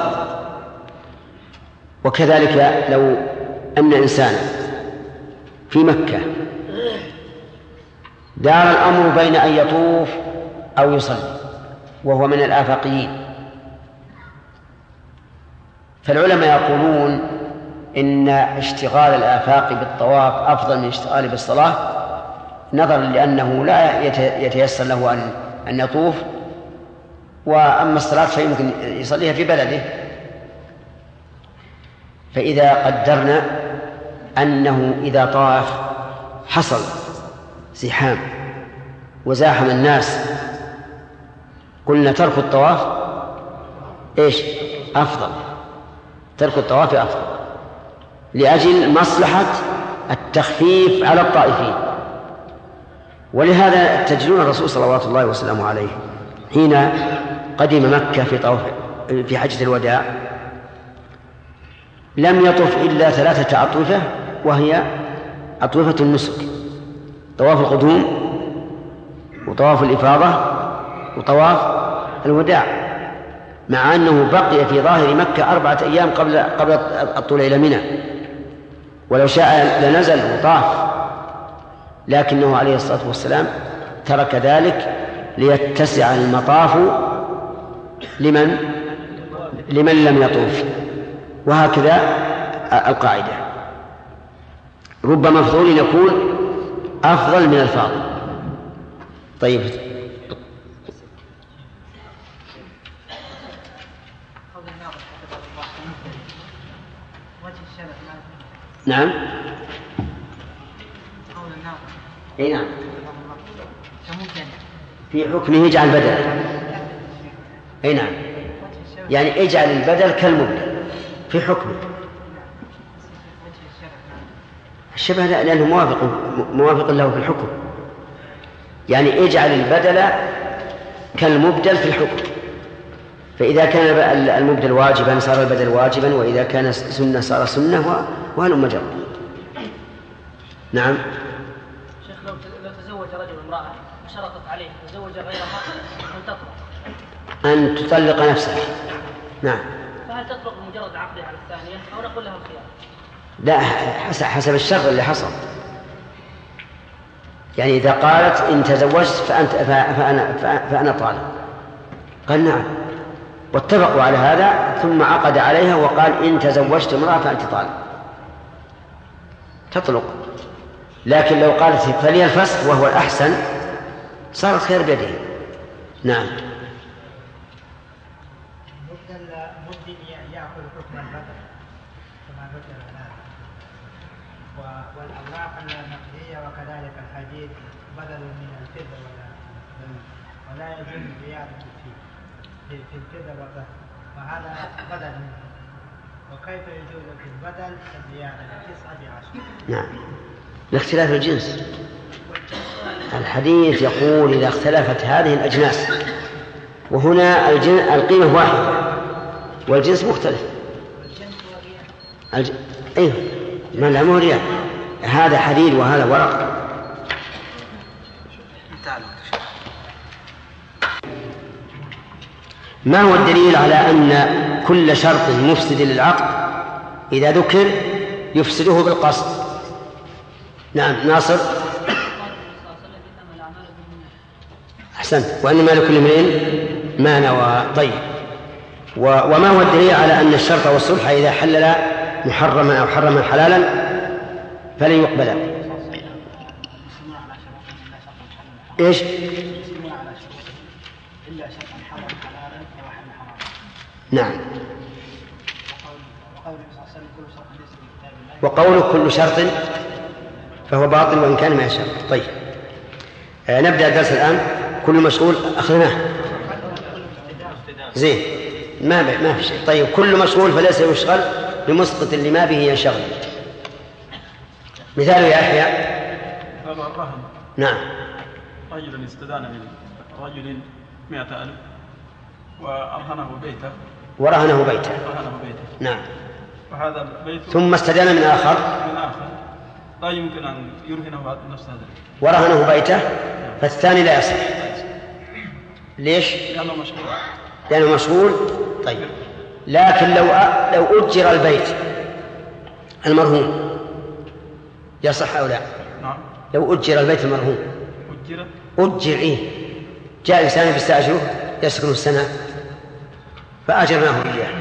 B: وكذلك لو أن إنسانا في مكة دار الأمر بين أن يطوف أو يصلي وهو من الآفاقيين، فالعلماء يقولون إن اشتغال الآفاق بالطواف أفضل من اشتغال بالصلاة، نظرا لأنه لا يتيسر له أن أن يطوف، وأما الصلاة فيمكن يصليها في بلده. فإذا قدرنا أنه إذا طاف حصل زحام وزاحم الناس، قلنا ترك الطواف إيش؟ أفضل، ترك الطواف أفضل لأجل مصلحة التخفيف على الطائفين. ولهذا تجدون الرسول صلوات الله وسلامه عليه حين قدم مكة في طواف في حجة الوداع لم يطف إلا ثلاثة أطوفة، وهي أطوفة النسك: طواف القدوم وطواف الإفاضة وطواف الوداع، مع أنه بقي في ظاهر مكة أربعة أيام قبل قبل الطلوع إلى منى، ولو شاء لنزل وطاف، لكنه عليه الصلاة والسلام ترك ذلك ليتسع المطاف لمن لمن لم يطوف. وهكذا القاعدة، رب مفضول يكون أفضل من الفاضل. طيب، نعم.
I: قول الناظر
B: اي نعم.
I: كمبدل
B: في حكمه اجعل بدلا. أي نعم، يعني اجعل البدل كالمبدل في حكمه. الشبه لأنه موافق موافق له في الحكم، يعني اجعل البدل كالمبدل في الحكم. فإذا كان المبدل واجبا صار البدل واجبا، وإذا كان سنة صار سنة، وهل مجرد. نعم.
I: شيخ لو لو تزوج رجل امرأة وشرطت عليه تزوج غيرها أن تطلق
B: أن تطلق نفسها. نعم.
I: فهل تطلق مجرد عقدها على الثانية أو نقول لها الخيار؟
B: لا، حسب الشرط اللي حصل. يعني إذا قالت إن تزوجت فأنت فأنا, فأنا طالق، قال نعم، واتفقوا على هذا، ثم عقد عليها وقال إن تزوجت امرأة فأنت طالق، تطلق. لكن لو قالت فلي الفسخ وهو الأحسن صار الخير بيده. نعم.
D: مبدل يأخذ حكم البدل كما ذكر الآن، والأوراق النقدية وكذلك الحديد بدل من الفضة ولا ولا يجوز زيادة فيه في في الفضة والذهب، وهذا بدل منه. وكيف يجوز في البدل الزيادة تسعة بعشر؟
B: نعم، لاختلاف الجنس. الحديث يقول إذا اختلفت هذه الأجناس، وهنا القيمة واحدة والجنس مختلف. الج... أيه ما لا مو ريال، هذا حديد وهذا ورق. ما هو الدليل على أن كل شرط مفسد للعقد إذا ذكر يفسده بالقصد؟ نعم ناصر. أحسنت. وإنما لكل امرئ ما نوى. طيب، وما هو الدليل على أن الشرط والصلح إذا حلل محرما أو حرما حلالا فلن يقبل؟ إيش؟ نعم. وقول كل شرط فهو باطل وإن كان ما يشرط. طيب، آه نبدأ الدرس الآن. كل مشغول أخذناه زين، ما ما في شيء. طيب، كل مشغول فليس يشغل بمسقط لما به ينشغل. مثال يا أحيى.
C: الرهن.
B: نعم.
C: رجل استدان من رجل مئة ألف وأرهنه بيته
B: ورهنه بيته.
C: رهنه بيته.
B: نعم.
C: وهذا بيت
B: ثم استدان من آخر
C: من آخر لا يمكن أن يرهنه نفس هذا
B: ورهنه بيته، فالثاني لا يصح. ليش؟
C: لأنه مشغول.
B: لأنه مشغول. طيب، لكن لو لو أجر البيت المرهون يصح أو لا؟
C: نعم.
B: لو أجر البيت المرهون
C: أجر
B: أجر إيه؟ جاء إنسان يستأجره يسكن السنة فأجرناه إياه.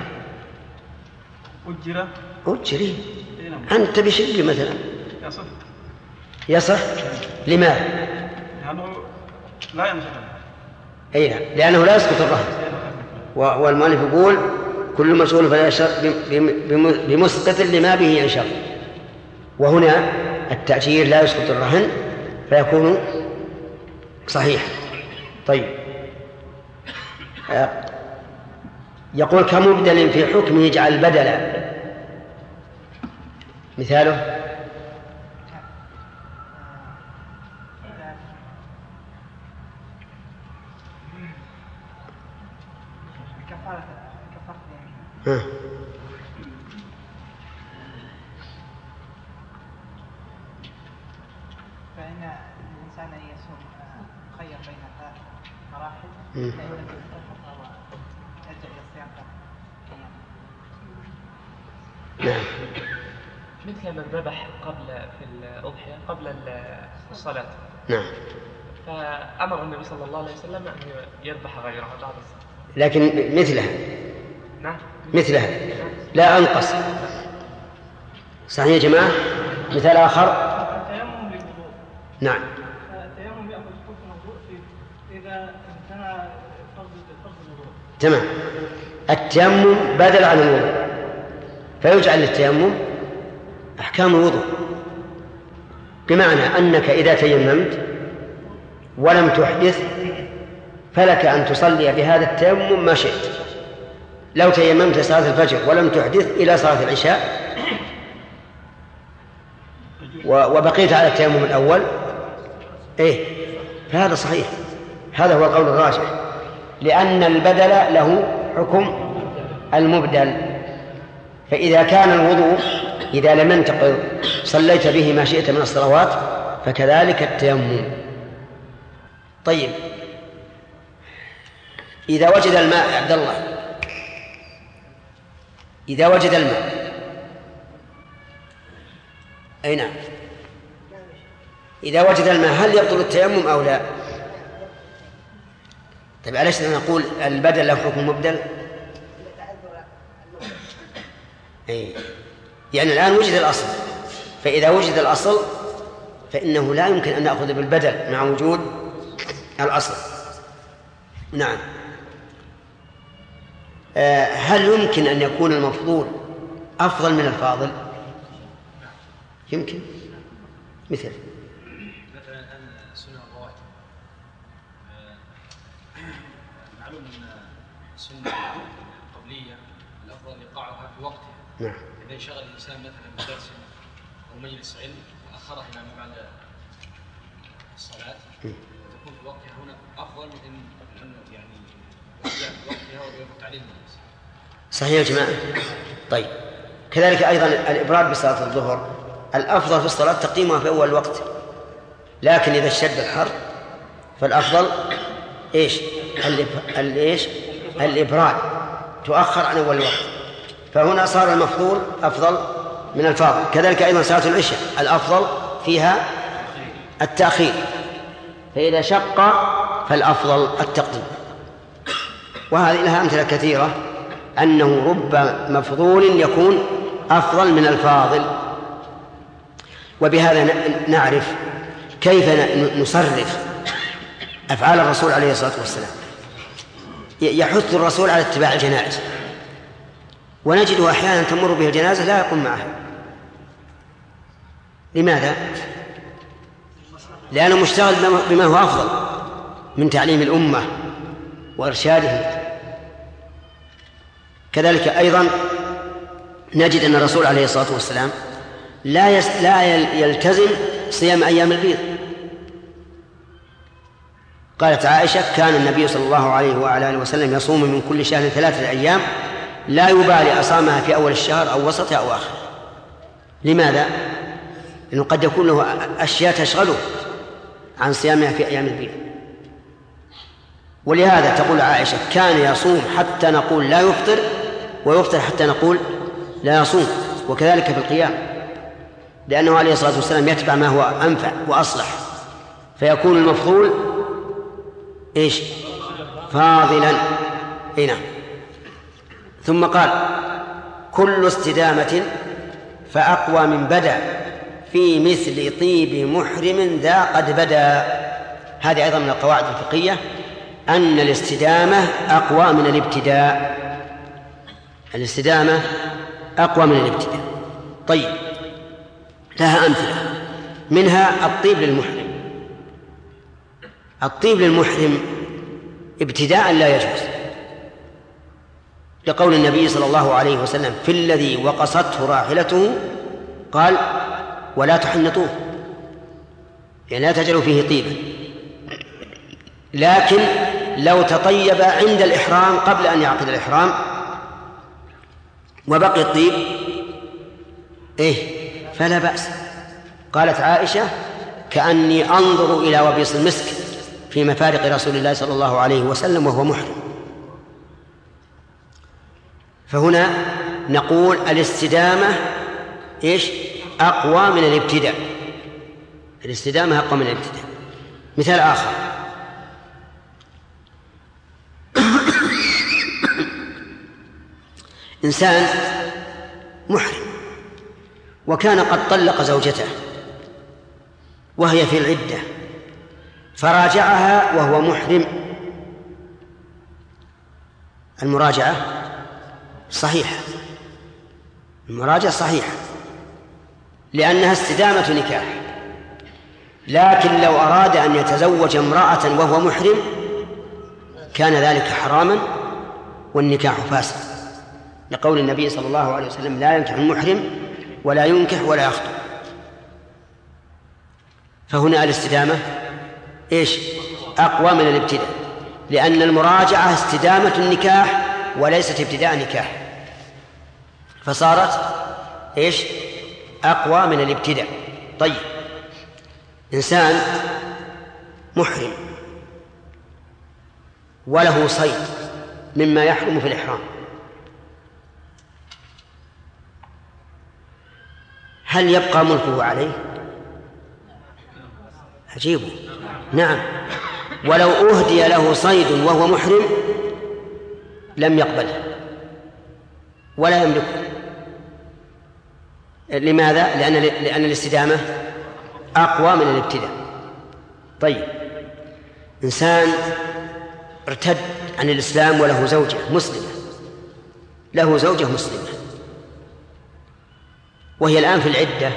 C: أجر
B: أجر إيه؟ أنت بشقي مثلا
C: يصح.
B: يصح. لماذا؟
C: لأنه لا ينشغل.
B: أي نعم، لأنه لا يسقط الرهن. والمؤلف يقول كل مشغول فلا يشغل بمسقط لما به ينشغل، وهنا التأجير لا يسقط الرهن فيكون صحيح. طيب، يقول كمبدل في حكمه يجعل بدلا. مثاله ها.
D: فإن الإنسان يسوق خير بين ثلاث مراحل فإن يرجع إلى الصيام.
B: نعم.
J: مثل من ذبح قبل في الأضحية قبل الصلاة.
B: نعم.
J: فأمر النبي صلى الله عليه وسلم أن يذبح غيره بعد الصلاة.
B: لكن مثلها.
J: نعم.
B: مثلها لا أنقص. صحيح يا جماعة. مثال آخر.
K: التيمم للوضوء.
B: نعم.
K: التيمم يأخذ حكم الوضوء إذا امتنع فرض الوضوء.
B: تمام. التيمم بدل عن الوضوء، فيجعل للتيمم أحكام الوضوء، بمعنى أنك إذا تيممت ولم تحدث فلك أن تصلي بهذا التيمم ما شئت. لو تيممت صلاة الفجر ولم تحدث إلى صلاة العشاء وبقيت على التيمم الأول إيه فهذا صحيح، هذا هو القول الراجح، لأن البدل له حكم المبدل. فإذا كان الوضوء إذا لم ينتقض صليت به ما شئت من الصلوات فكذلك التيمم. طيب إذا وجد الماء يا عبد الله، إذا وجد الماء أي نعم، إذا وجد الماء هل يبطل التيمم أو لا؟ طيب أليس نقول البدل له حكم مبدل؟ أي يعني الآن وجد الأصل، فإذا وجد الأصل فإنه لا يمكن أن نأخذ بالبدل مع وجود الأصل. نعم. آه هل يمكن أن يكون المفضول أفضل من الفاضل؟ يمكن. مثل
G: مثلا الآن سنة الرواتب معلوم أن السنة القبلية الأفضل إيقاعها في وقتها.
B: نعم.
G: إذا انشغل الإنسان مثلا بدرس أو مجلس علم وأخره إلى ما بعد الصلاة تكون في وقتها هنا أفضل من أن يعني في وقتها ويفوت عليه الناس.
B: صحيح يا جماعة. طيب كذلك أيضا الإبراد بصلاة الظهر الأفضل في الصلاة تقديمها في أول الوقت، لكن إذا اشتد الحر فالأفضل إيش الإيش الإبراد تؤخر عن أول الوقت، فهنا صار المفضول أفضل من الفاضل. كذلك أيضا صلاة العشاء الأفضل فيها التأخير، فإذا شق فالأفضل التقديم. وهذه لها أمثلة كثيرة أنه رب مفضول يكون أفضل من الفاضل. وبهذا نعرف كيف نصرف أفعال الرسول عليه الصلاة والسلام. يحث الرسول على اتباع الجنائز، ونجده أحيانا تمر به الجنازة لا يقوم معها. لماذا؟ لأنه مشتغل بما هو أفضل من تعليم الأمة وإرشادهم. كذلك أيضا نجد أن الرسول عليه الصلاة والسلام لا يس... لا يلتزم صيام أيام البيض. قالت عائشة كان النبي صلى الله عليه وعلى آله وسلم يصوم من كل شهر ثلاثة أيام لا يبالي أصامها في أول الشهر أو وسطه أو آخره. لماذا؟ لأنه قد يكون له أشياء تشغله عن صيامها في أيام البيض. ولهذا تقول عائشة كان يصوم حتى نقول لا يفطر، ويفطر حتى نقول لا يصوم. وكذلك في القيام، لأنه عليه الصلاة والسلام يتبع ما هو أنفع وأصلح، فيكون المفضول إيش؟ فاضلا. هنا ثم قال كل استدامة فأقوى من بدأ في مثل طيب محرم ذا قد بدأ. هذه أيضا من القواعد الفقهية أن الاستدامة أقوى من الابتداء. الاستدامة أقوى من الابتداء. طيب لها أمثلة، منها الطيب للمحرم. الطيب للمحرم ابتداء لا يجوز، لقول النبي صلى الله عليه وسلم في الذي وقصته راحلته قال ولا تحنطوه، يعني لا تجعلوا فيه طيبا. لكن لو تطيب عند الإحرام قبل أن يعقد الإحرام وبقي الطيب إيه فلا بأس. قالت عائشة كأني أنظر إلى وبيص المسك في مفارق رسول الله صلى الله عليه وسلم وهو محرم. فهنا نقول الاستدامة إيش أقوى من الابتداء. الاستدامة أقوى من الابتداء. مثال آخر إنسان محرم وكان قد طلق زوجته وهي في العدة فراجعها وهو محرم. المراجعة صحيحة، المراجعة صحيحة لأنها استدامة نكاح. لكن لو أراد أن يتزوج امرأة وهو محرم كان ذلك حراما والنكاح فاسد، لقول النبي صلى الله عليه وسلم: لا ينكح المحرم ولا ينكح ولا يخطب. فهنا الاستدامة إيش؟ أقوى من الابتداء، لأن المراجعة استدامة النكاح وليست ابتداء نكاح، فصارت إيش؟ أقوى من الابتداء. طيب، إنسان محرم وله صيد مما يحرم في الإحرام، هل يبقى ملكه عليه؟ عجيب. نعم، ولو أهدي له صيد وهو محرم لم يقبله ولا يملكه. لماذا؟ لأن لأن الاستدامة أقوى من الابتداء. طيب، إنسان ارتد عن الإسلام وله زوجة مسلمة، له زوجة مسلمة وهي الآن في العدة،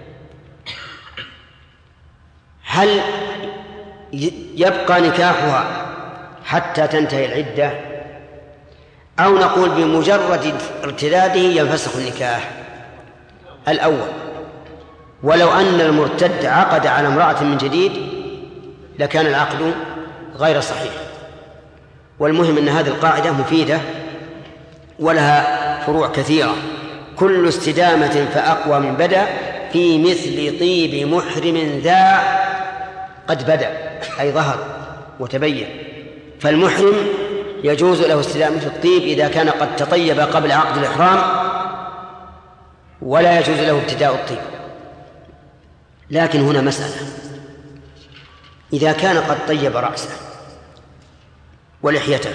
B: هل يبقى نكاحها حتى تنتهي العدة، أو نقول بمجرد ارتداده ينفسخ النكاح؟ الأول، ولو أن المرتد عقد على امرأة من جديد لكان العقد غير صحيح. والمهم أن هذه القاعدة مفيدة ولها فروع كثيرة. كل استدامة فأقوى من بدأ في مثل طيب محرم ذا قد بدأ، أي ظهر وتبين. فالمحرم يجوز له استدامة الطيب إذا كان قد تطيب قبل عقد الإحرام، ولا يجوز له ابتداء الطيب. لكن هنا مسألة: إذا كان قد طيب رأسه ولحيته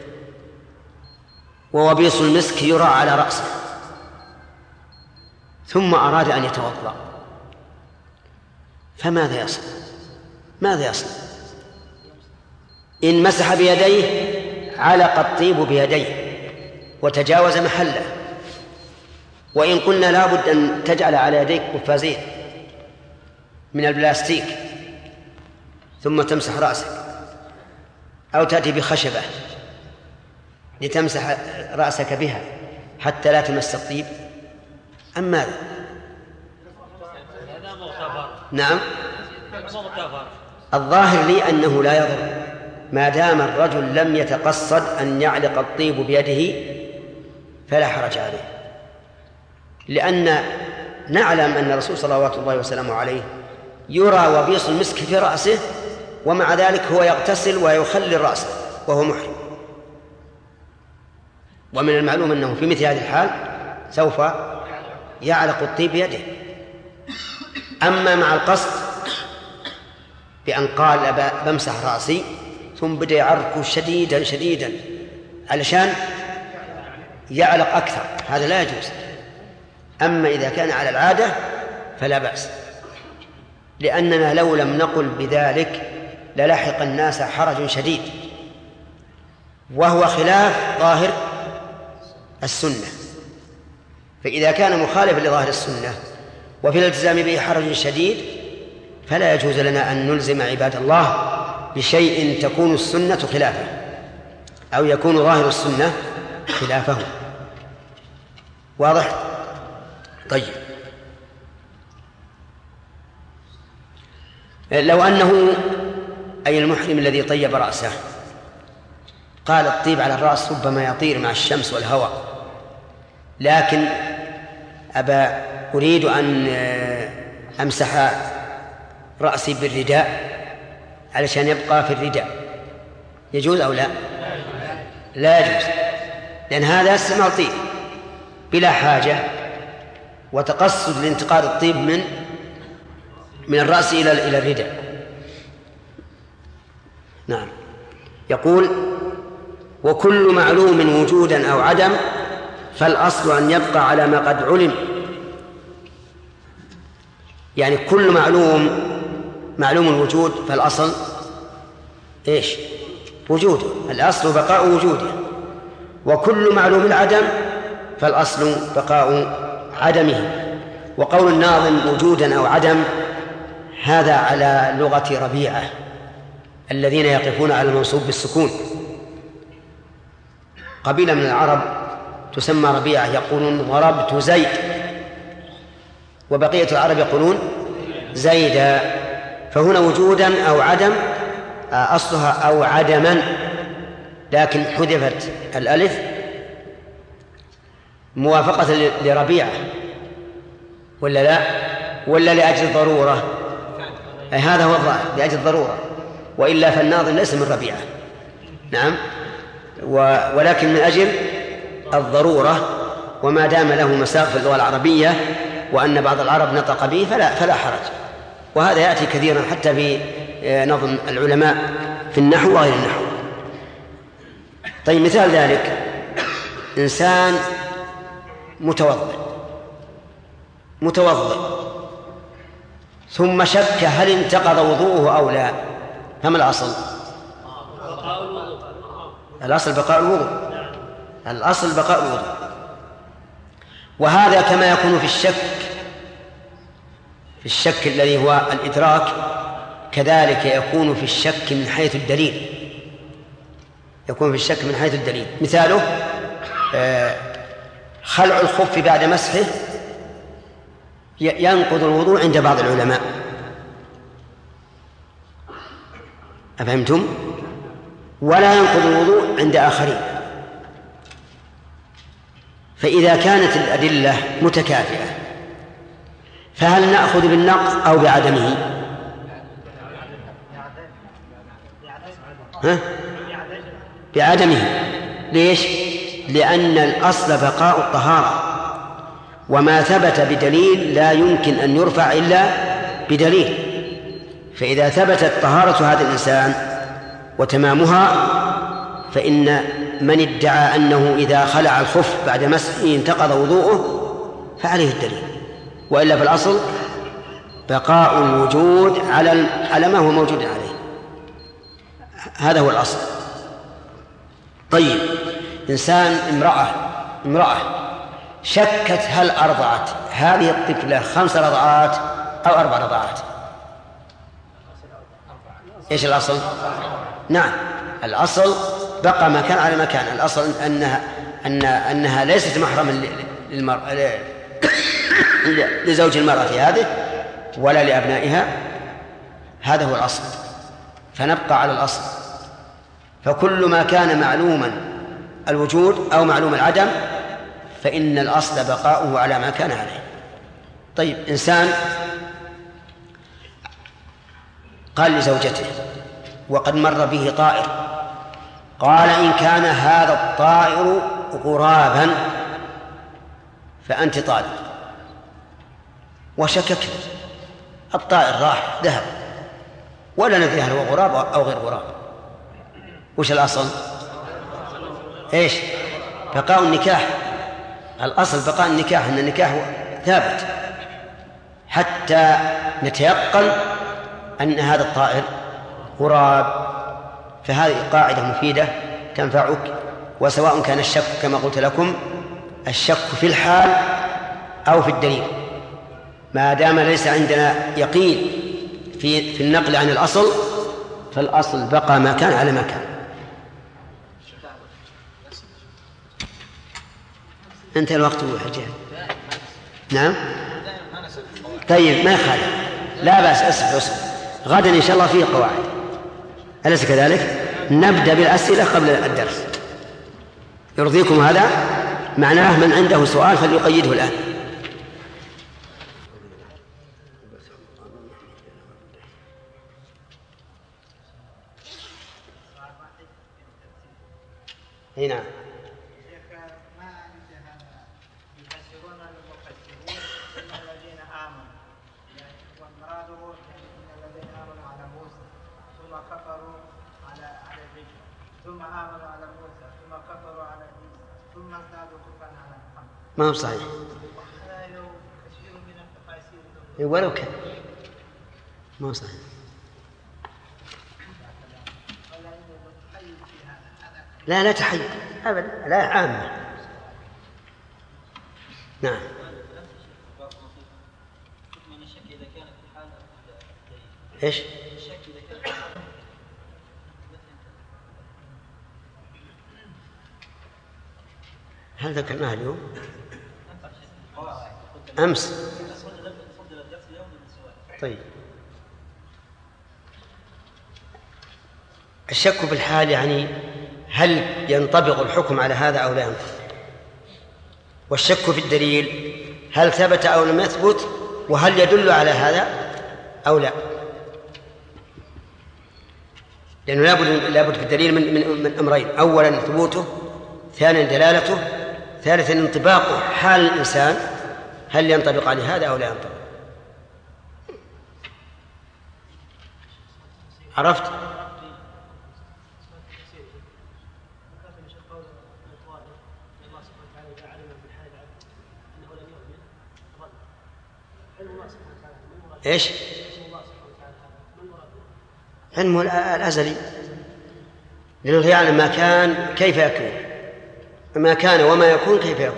B: ووبيص المسك يرى على رأسه، ثم أراد أن يتوضأ، فماذا يصنع؟ ماذا يصنع؟ إن مسح بيديه علق الطيب بيديه وتجاوز محله، وإن قلنا لابد أن تجعل على يديك قفازين من البلاستيك ثم تمسح رأسك، أو تأتي بخشبة لتمسح رأسك بها حتى لا تمس الطيب، أم ماذا؟ نعم، الظاهر لي أنه لا يضر ما دام الرجل لم يتقصد أن يعلق الطيب بيده، فلا حرج عليه، لأن نعلم أن الرسول صلوات الله وسلامه عليه يرى وبيص المسك في رأسه، ومع ذلك هو يغتسل ويخلل رأسه وهو محرم. ومن المعلوم أنه في مثل هذه الحال سوف يعلق الطيب بيده. أما مع القصد بأن قال بمسح رأسي ثم بدأ يعرقه شديدا شديدا علشان يعلق أكثر، هذا لا يجوز. أما إذا كان على العادة فلا بأس، لأننا لو لم نقل بذلك للحق الناس حرج شديد، وهو خلاف ظاهر السنة. فإذا كان مخالفا لظاهر السنة وفي الالتزام به حرج شديد، فلا يجوز لنا أن نلزم عباد الله بشيء تكون السنة خلافه أو يكون ظاهر السنة خلافه. واضح؟ طيب، لو أنه أي المحرم الذي طيب رأسه قال الطيب على الرأس ربما يطير مع الشمس والهواء، لكن أبا أريد أن أمسح رأسي بالرداء علشان يبقى في الرداء، يجوز أو لا؟ لا يجوز، لأن هذا استعمال طيب بلا حاجة وتقصد لانتقال الطيب من من الرأس إلى إلى الرداء. نعم. يقول: وكل معلوم وجودا أو عدم فالأصل أن يبقى على ما قد علم. يعني كل معلوم معلوم الوجود فالأصل إيش؟ وجوده، الأصل بقاء وجوده. وكل معلوم العدم فالأصل بقاء عدمه. وقول الناظم وجودا أو عدم هذا على لغة ربيعة الذين يقفون على المنصوب بالسكون، قبيلة من العرب تسمى ربيعة يقولون ضربت زيد، وبقية العرب يقولون زيدا. فهنا وجودا أو عدم أصلها أو عدما، لكن حذفت الألف موافقة لربيعة ولا لا، ولا لأجل الضرورة؟ أي هذا هو الظاهر، لأجل الضرورة، وإلا فالناظم ليس من ربيعة. نعم، ولكن من أجل الضرورة، وما دام له مساق في اللغة العربية وأن بعض العرب نطق به فلا, فلا حرج. وهذا يأتي كثيرا حتى في نظم العلماء في النحو وغير النحو. طيب، مثال ذلك إنسان متوضئ متوضئ ثم شك هل انتقض وضوءه أو لا، فما الأصل؟ الأصل بقاء الوضوء، الأصل بقاء الوضوء. وهذا كما يكون في الشك في الشك الذي هو الإدراك، كذلك يكون في الشك من حيث الدليل يكون في الشك من حيث الدليل. مثاله خلع الخف بعد مسحه ينقض الوضوء عند بعض العلماء، أفهمتم؟ ولا ينقض الوضوء عند آخرين. فإذا كانت الأدلة متكافئة فهل نأخذ بالنقض أو بعدمه؟ ها؟ بعدمه. ليش؟ لأن الأصل بقاء الطهارة، وما ثبت بدليل لا يمكن أن يرفع إلا بدليل. فإذا ثبتت طهارة هذا الإنسان وتمامها فإن من ادعى أنه إذا خلع الخف بعد مسحه انتقض وضوءه فعليه الدليل، وإلا في الأصل بقاء الوجود على على ما هو موجود عليه. هذا هو الأصل. طيب، إنسان امرأة امرأة شكت هل أرضعت هذه الطفلة خمس رضعات أو أربع رضعات؟ إيش الأصل؟ نعم، الأصل بقى مكان على مكان. الأصل أنها أن أنها ليست محرما للمرأة لزوج المرأة في هذه ولا لأبنائها. هذا هو الأصل، فنبقى على الأصل. فكل ما كان معلوما الوجود أو معلوم العدم فإن الأصل بقاؤه على ما كان عليه. طيب، إنسان قال لزوجته وقد مر به طائر، قال إن كان هذا الطائر غرابا فأنت طالب، وشككت الطائر راح ذهب ولا ندري هل هو غراب أو غير غراب. وش الأصل؟ إيش؟ بقاء النكاح. الأصل بقاء النكاح، أن النكاح ثابت حتى نتيقن أن هذا الطائر غراب. فهذه قاعدة مفيدة تنفعك، وسواء كان الشك كما قلت لكم الشك في الحال أو في الدليل، ما دام ليس عندنا يقين في في النقل عن الأصل فالأصل بقى ما كان على ما كان. انتهى الوقت والحجة. نعم، طيب، ما يخالف، لا بأس. أسف أسف غدا إن شاء الله فيه قواعد، أليس كذلك؟ نبدأ بالأسئلة قبل الدرس. يرضيكم هذا؟ معناه من عنده سؤال فليقيده الآن. هنا ما هو صحيح، ولو كان ما هو صحيح. لا لا تحيز أبدا، لا عامة. نعم. إيش؟ هل ذكرناها اليوم؟ أمس. طيب، الشك بالحال يعني هل ينطبق الحكم على هذا أو لا ينطبق، والشك في الدليل هل ثبت أو لم يثبت، وهل يدل على هذا أو لا، لأنه لابد لابد في الدليل من من, من أمرين: أولا ثبوته، ثانيا دلالته، ثالثا انطباقه حال الإنسان، هل ينطبق على هذا أو لا ينطبق. عرفت؟ إيش؟ علمه الأزلي، لأنه يعلم ما كان كيف يكون، ما كان وما يكون كيف يكون.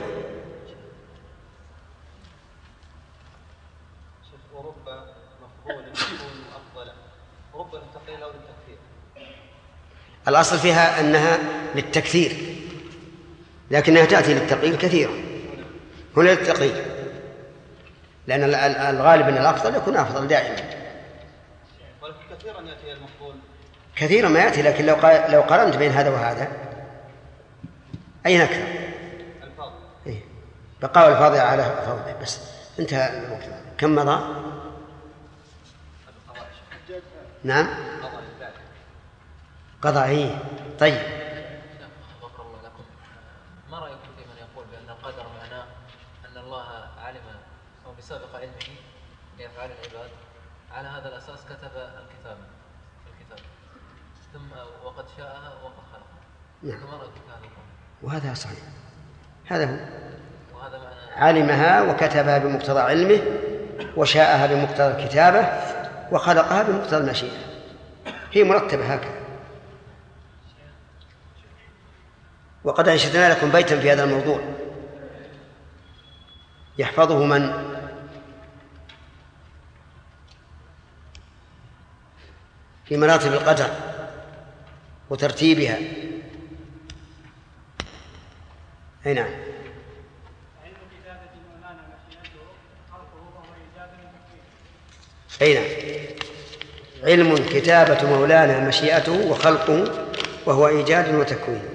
G: ورب مفعول يكون أفضل، ورب للتقليل أو للتكثير.
B: الأصل فيها أنها للتكثير، لكنها تأتي للتقليل كثيرا، هنا للتقليل، لأن الغالب أن الأفضل يكون أفضل دائما.
G: ولكن كثيرا يأتي المفعول،
B: كثيرا ما يأتي، لكن لو لو قارنت بين هذا وهذا أين أكثر؟
G: الفاظ.
B: إيه، بقاء الفاظ على فوضه. بس انتهى الوقت. كم مضى؟ نعم، قضائي. طيب،
L: غفر الله لكم. ما رأيكم في من يقول بأن القدر معناه أن الله علم أو بسابق علمه لأفعال العباد، على هذا الأساس كتب الكتاب الكتاب ثم وقد شاءها وقد خلقها.
B: نعم.
L: فما رأيكم في هذا القول؟
B: وهذا صحيح، هذا هو.
L: وهذا معنى
B: علمها وكتبها بمقتضى علمه، وشاءها بمقتضى الكتابة، وخلقها بمقتضى المشيئة، هي مرتبة هكذا. وقد أنشدنا لكم بيتا في هذا الموضوع يحفظه من في مراتب القدر وترتيبها. أي نعم. أي نعم، علم كتابة مولانا مشيئته وخلقه وهو إيجاد وتكوين.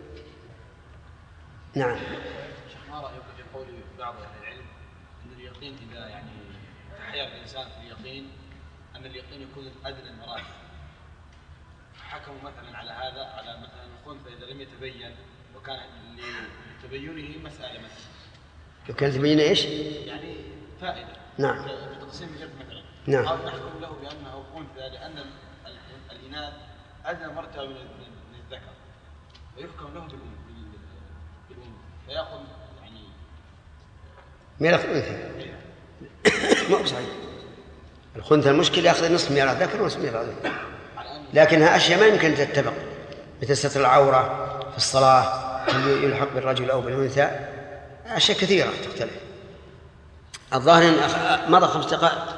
B: نعم.
G: ما رأيك في قول بعض أهل العلم أن اليقين إذا يعني تحير الإنسان في اليقين أن اليقين يكون أدنى المراتب، حكموا مثلا على هذا على مثلا الخنثى إذا لم يتبين وكان لتبينه مسألة مثلا،
B: لو كانت تبين إيش؟
G: يعني فائدة.
B: نعم.
G: في تقسيم الجد مثلا.
B: نعم.
G: أو نحكم له بأنه خنثى لأن الإناث أدنى مرتبة من الذكر، ويحكم له بالأنثى فيأخذ يعني
B: ميراث أنثى. ما صحيح. الخنثى المشكل يأخذ نصف ميراث ذكر ونصف ميراث أنثى، لكنها أشياء ما يمكن تتفق، مثل ستر العورة في الصلاة، هل يلحق بالرجل أو بالأنثى، أشياء كثيرة تختلف. الظاهر إن مضى خمس دقائق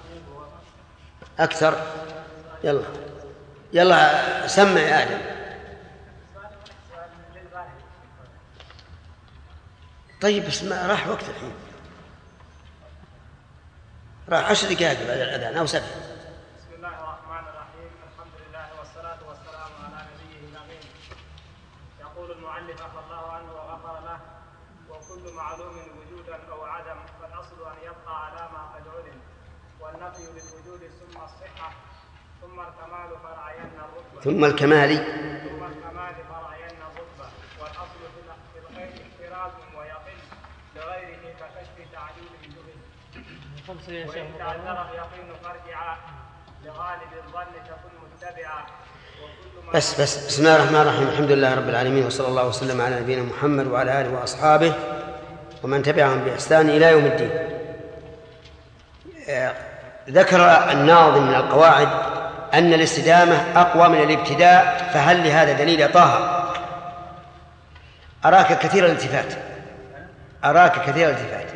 B: أكثر. يلا يلا سمع يا آدم. طيب بس ما راح وقت الحين، راح عشر دقائق بعد الأذان أو سبع.
K: بسم الله الرحمن الرحيم، الحمد لله والصلاة والسلام على نبيه الأمين. يقول المؤلف عفى الله عنه وغفر له: وكل معلوم وجودا أو عدم فالأصل أن يبقى على ما قد علم، والنفي للوجود ثم الصحة ثم الكمال فرعين الرتبة
B: ثم الكمال
K: ثم الكمال فرعين الرتبة، والأصل في الغير احتراز ويقل لغيره ككشف تعليل الجهل، وإن تعذر اليقين فارجعا لغالب الظن تكن متبعا.
B: بس بس بسم الله الرحمن الرحيم، الحمد لله رب العالمين، وصلى الله وسلم على نبينا محمد وعلى آله وأصحابه ومن تبعهم بإحسان إلى يوم الدين. ذكر الناظم من القواعد أن الاستدامة أقوى من الابتداء، فهل لهذا دليل يا طه؟ أراك كثير الالتفات، أراك كثير الالتفات،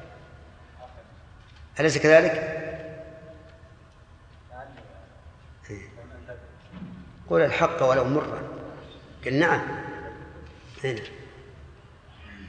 B: أليس كذلك؟ قول الحق ولو مرة. قل نعم. هنا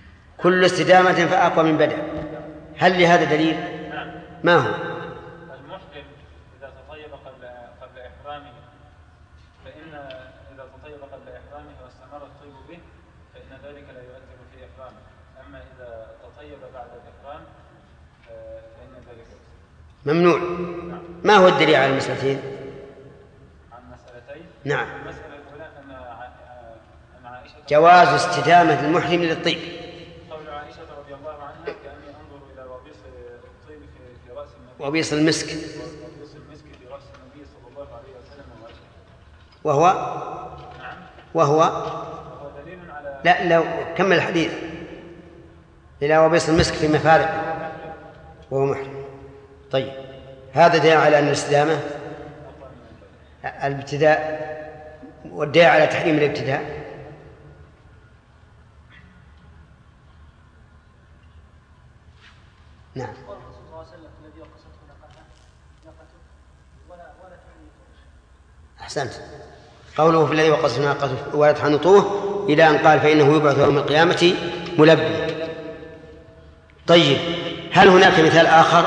B: كل استدامة فأقوى من بدء. هل لهذا دليل؟ ما هو؟
E: المحرم إذا تطيب قبل قبل إحرامه فإن إذا تطيب قبل إحرامه واستمر الطيب به فإن ذلك لا يؤثر في إحرامه، أما إذا تطيب بعد الإحرام فإن ذلك
B: ممنوع. ما هو الدليل على المسألتين؟
E: عن مسألتين.
B: نعم.
E: المسألة الأولى أن أن عائشة
B: جواز استدامة المحرم للطيب.
E: قول عائشة رضي الله عنها كأني أنظر إلى وبيص الطيب في رأس النبي.
B: وبيص المسك.
E: وبيص المسك في رأس النبي صلى الله عليه وسلم ووجهه.
B: وهو
E: نعم.
B: وهو
E: وهو دليل على
B: لا لو كمل الحديث. إلى وبيص المسك في مفارق وهو محرم. طيب هذا دليل على أن الاستدامة الابتداء والدليل على تحريم الابتداء. نعم. أحسنت. قوله في الذي وقصت ناقته ولا تحنطوه إلى أن قال فإنه يبعث يوم القيامة ملبيا. طيب هل هناك مثال آخر؟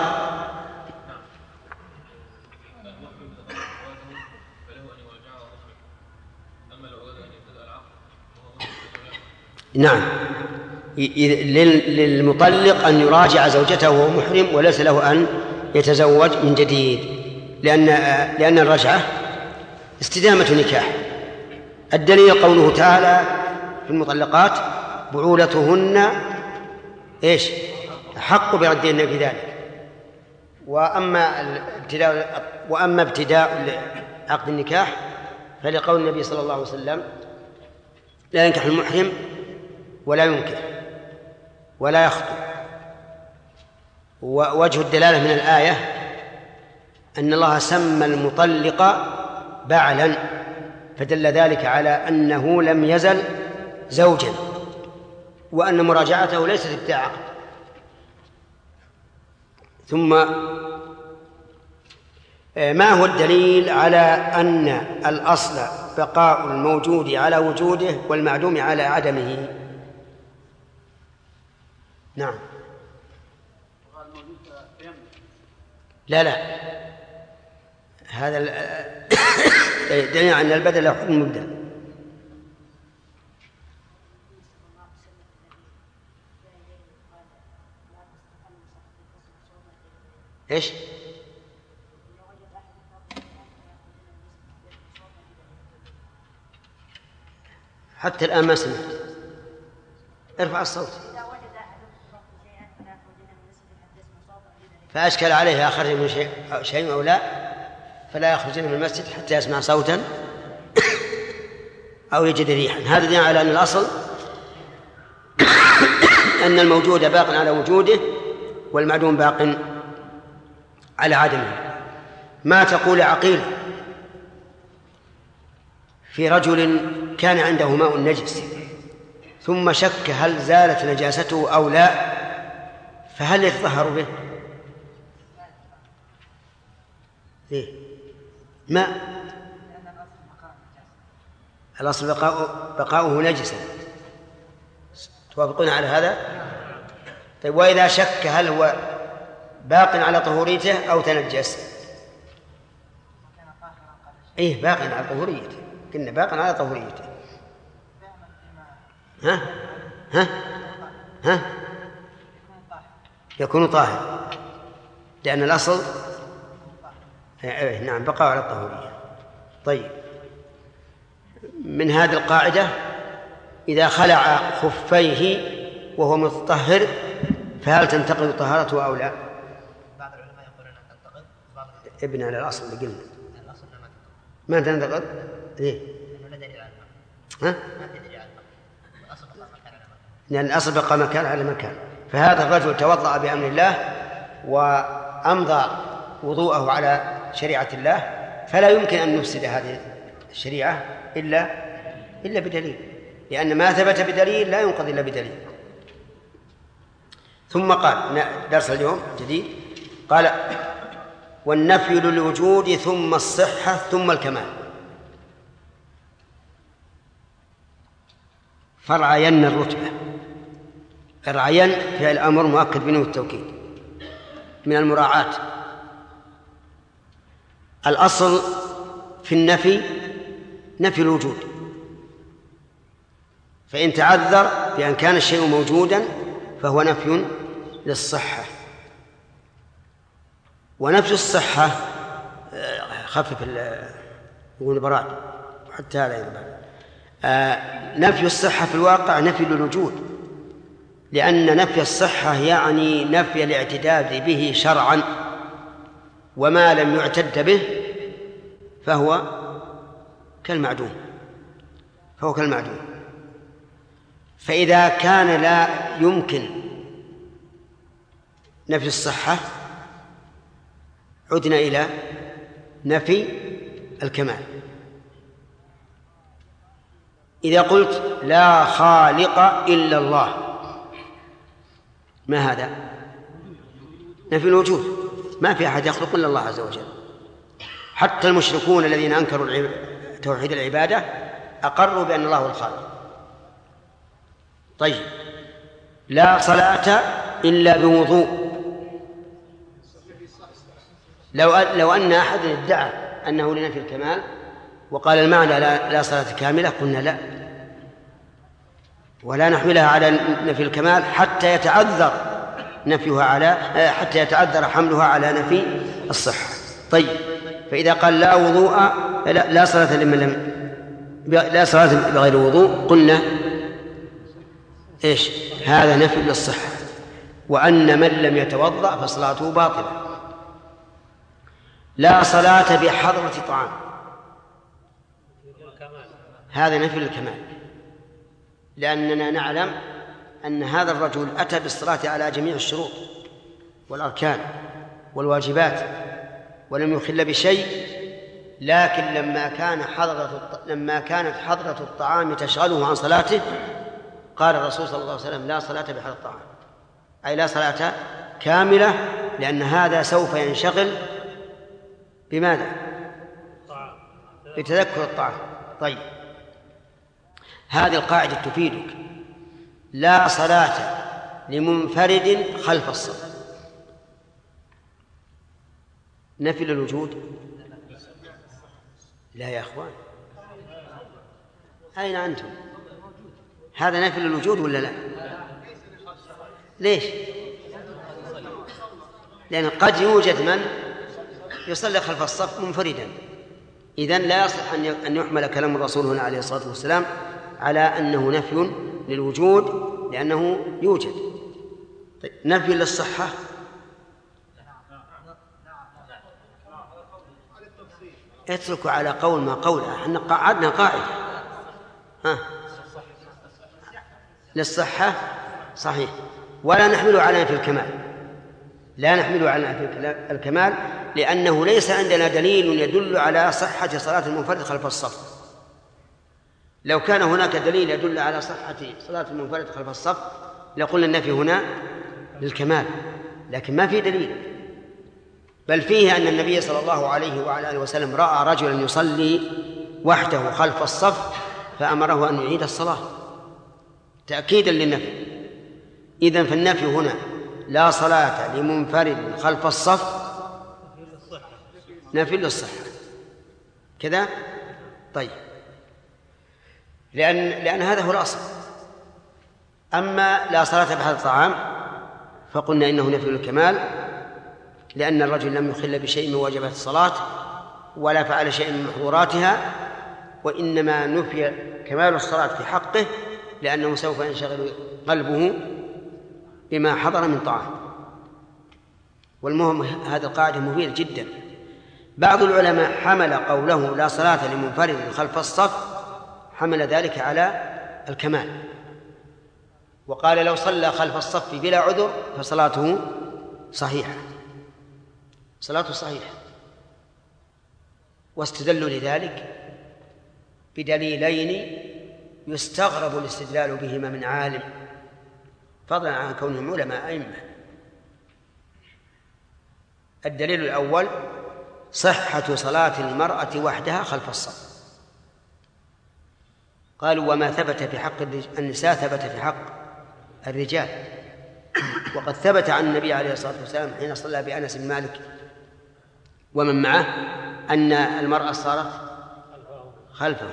B: نعم، للمطلق أن يراجع زوجته وهو محرم وليس له أن يتزوج من جديد، لأن لأن الرجعة استدامة نكاح. الدليل قوله تعالى في المطلقات بعولتهن ايش؟ حق بردهن في ذلك. وأما ابتداء وأما ابتداء عقد النكاح فلقول النبي صلى الله عليه وسلم لا ينكح المحرم ولا ينكح ولا يخطب. ووجه الدلالة من الآية أن الله سمى المطلق بعلا، فدل ذلك على أنه لم يزل زوجا، وأن مراجعته ليست ابتداء عقد. ثم ما هو الدليل على أن الأصل بقاء الموجود على وجوده والمعدوم على عدمه؟ نعم. لا لا هذا دليل أن البدل له حكم مبدل. ايش؟ حتى الآن ما سمعت. ارفع الصوت. فأشكل عليه أخرج من شيء, شيء أو لا فلا يخرجن من المسجد حتى يسمع صوتا أو يجد ريحا. هذا دليل على أن الأصل أن الموجود باق على وجوده والمعدوم باق على عدمه. ما تقول عقيل في رجل كان عنده ماء نجس ثم شك هل زالت نجاسته أو لا، فهل يتطهر به؟ ليه؟ ماء الأصل بقاؤه نجسا. توافقون على هذا؟ طيب وإذا شك هل هو باق على طهوريته أو تنجس؟ إيه باق على طهوريته، كنا باق على طهوريته. ها ها ها يكون طاهر، لأن الأصل نعم بقاء على الطهورية. طيب من هذه القاعدة إذا خلع خفيه وهو متطهر فهل تنتقض طهارته أو لا؟
M: بعض العلماء يقولون أن تنتقض، بعض
B: ابن على الأصل اللي قلنا
M: الأصل
B: ما تنتقض. ليه؟
M: لأنه لا دليل على
B: ها؟
M: ما دليل على الأصل بقى مكان على مكان،
B: لأن الأصل بقى مكان على مكان. فهذا الرجل توضأ بأمر الله وأمضى وضوءه على شريعة الله، فلا يمكن أن نفسد هذه الشريعة إلا إلا بدليل، لأن ما ثبت بدليل لا ينقض إلا بدليل. ثم قال درس اليوم جديد، قال والنفي للوجود ثم الصحة ثم الكمال. فرعين الرتبة ارعين فعل أمر مؤكد بنون التوكيد من المراعاة. الأصل في النفي نفي الوجود، فإن تعذر بأن كان الشيء موجودا فهو نفي للصحة. ونفي الصحة خفف البراد حتى هذا ينبغي. نفي الصحة في الواقع نفي للوجود، لأن نفي الصحة يعني نفي الاعتداد به شرعا، وما لم يعتد به فهو كالمعدوم فهو كالمعدوم. فإذا كان لا يمكن نفي الصحة عدنا إلى نفي الكمال. إذا قلت لا خالق إلا الله، ما هذا؟ نفي الوجود، ما في أحد يخلق إلا الله عز وجل. حتى المشركون الذين أنكروا توحيد العبادة أقروا بأن الله هو الخالق. طيب، لا صلاة إلا بوضوء. لو لو أن أحد ادعى أنه لنفي الكمال وقال المعنى لا, لا صلاة كاملة، قلنا لا، ولا نحملها على نفي الكمال حتى يتعذر نفيها على حتى يتعذر حملها على نفي الصحة. طيب، فإذا قال لا وضوء لا, لا صلاة لمن لم لا صلاة بغير وضوء، قلنا إيش؟ هذا نفي للصحة، وأن من لم يتوضأ فصلاته باطلة. لا صلاة بحضرة طعام، هذا نفي للكمال، لأننا نعلم أن هذا الرجل أتى بالصلاة على جميع الشروط والأركان والواجبات ولم يخل بشيء، لكن لما كان حضرة لما كانت حضرة الطعام تشغله عن صلاته قال الرسول صلى الله عليه وسلم لا صلاة بحضرة الطعام، أي لا صلاة كاملة، لأن هذا سوف ينشغل بماذا؟ بتذكر الطعام. طيب، هذه القاعدة تفيدك. لا صلاة لمنفرد خلف الصف، نفي للوجود؟ لا يا أخوان، أين أنتم؟ هذا نفي للوجود ولا لا؟ ليش؟ لأن قد يوجد من يصلي خلف الصف منفردا، إذن لا يصح أن يحمل كلام الرسول هنا عليه الصلاة والسلام على أنه نفي للوجود، لأنه يوجد. طيب، نفي للصحة؟ اتركوا على قول ما قوله، احنا قعدنا قاعدة. ها، للصحة صحيح، ولا نحمله على نفي الكمال، لا نحمله على نفي الكمال، لأنه ليس عندنا دليل يدل على صحة صلاة المنفرد خلف الصف. لو كان هناك دليل يدل على صحة صلاة المنفرد خلف الصف لقلنا النفي هنا للكمال، لكن ما في دليل، بل فيه أن النبي صلى الله عليه وعلى آله وسلم رأى رجلا يصلي وحده خلف الصف فأمره أن يعيد الصلاة تأكيدا للنفي. إذن فالنفي هنا لا صلاة لمنفرد خلف الصف نفي للصحة كذا. طيب، لأن, لأن هذا هو الأصل. أما لا صلاة بحضرة الطعام فقلنا إنه نفي للكمال، لأن الرجل لم يخل بشيء من واجبات الصلاة ولا فعل شيء من محظوراتها، وإنما نفي كمال الصلاة في حقه لأنه سوف ينشغل قلبه بما حضر من طعام. والمهم هذه القاعدة مفيدة جدا. بعض العلماء حمل قوله لا صلاة لمنفرد خلف الصف حمل ذلك على الكمال، وقال لو صلى خلف الصف بلا عذر فصلاته صحيحة، صلاته صحيحة. واستدلوا لذلك بدليلين يستغرب الاستدلال بهما من عالم، فضلا عن كونهم علماء أئمة. الدليل الأول صحة صلاة المرأة وحدها خلف الصف. قالوا وما ثبت في حق النساء ثبت في حق الرجال، وقد ثبت عن النبي عليه الصلاة والسلام حين صلى بأنس بن مالك ومن معه أن المرأة صارت خلفه.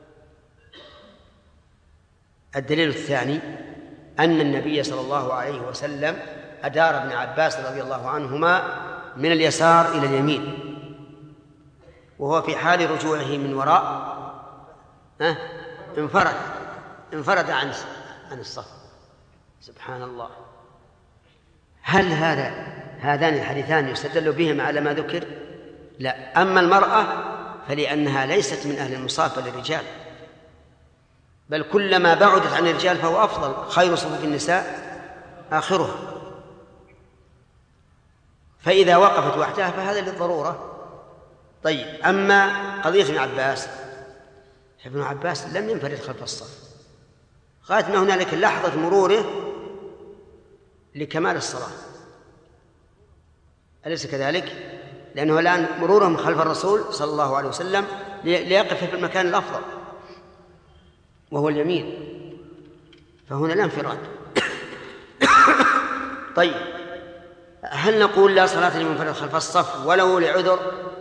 B: الدليل الثاني أن النبي صلى الله عليه وسلم أدار ابن عباس رضي الله عنهما من اليسار إلى اليمين وهو في حال رجوعه من وراء ها انفرد انفرد عن عن الصف. سبحان الله. هل هذا هذان الحديثان يستدل بهما على ما ذكر؟ لا. أما المرأة فلأنها ليست من أهل المصافة للرجال، بل كلما بعدت عن الرجال فهو أفضل. خير صفوف النساء آخرها، فإذا وقفت وحدها فهذا للضرورة. طيب، أما قضية ابن عباس، ابن عباس لم ينفرد خلف الصف غاية ما هنالك لحظة مروره لكمال الصلاة، أليس كذلك؟ لأنه الآن مرورهم خلف الرسول صلى الله عليه وسلم ليقف في المكان الأفضل وهو اليمين، فهنا لا انفراد. طيب، هل نقول لا صلاة لمنفرد خلف الصف ولو لعذر؟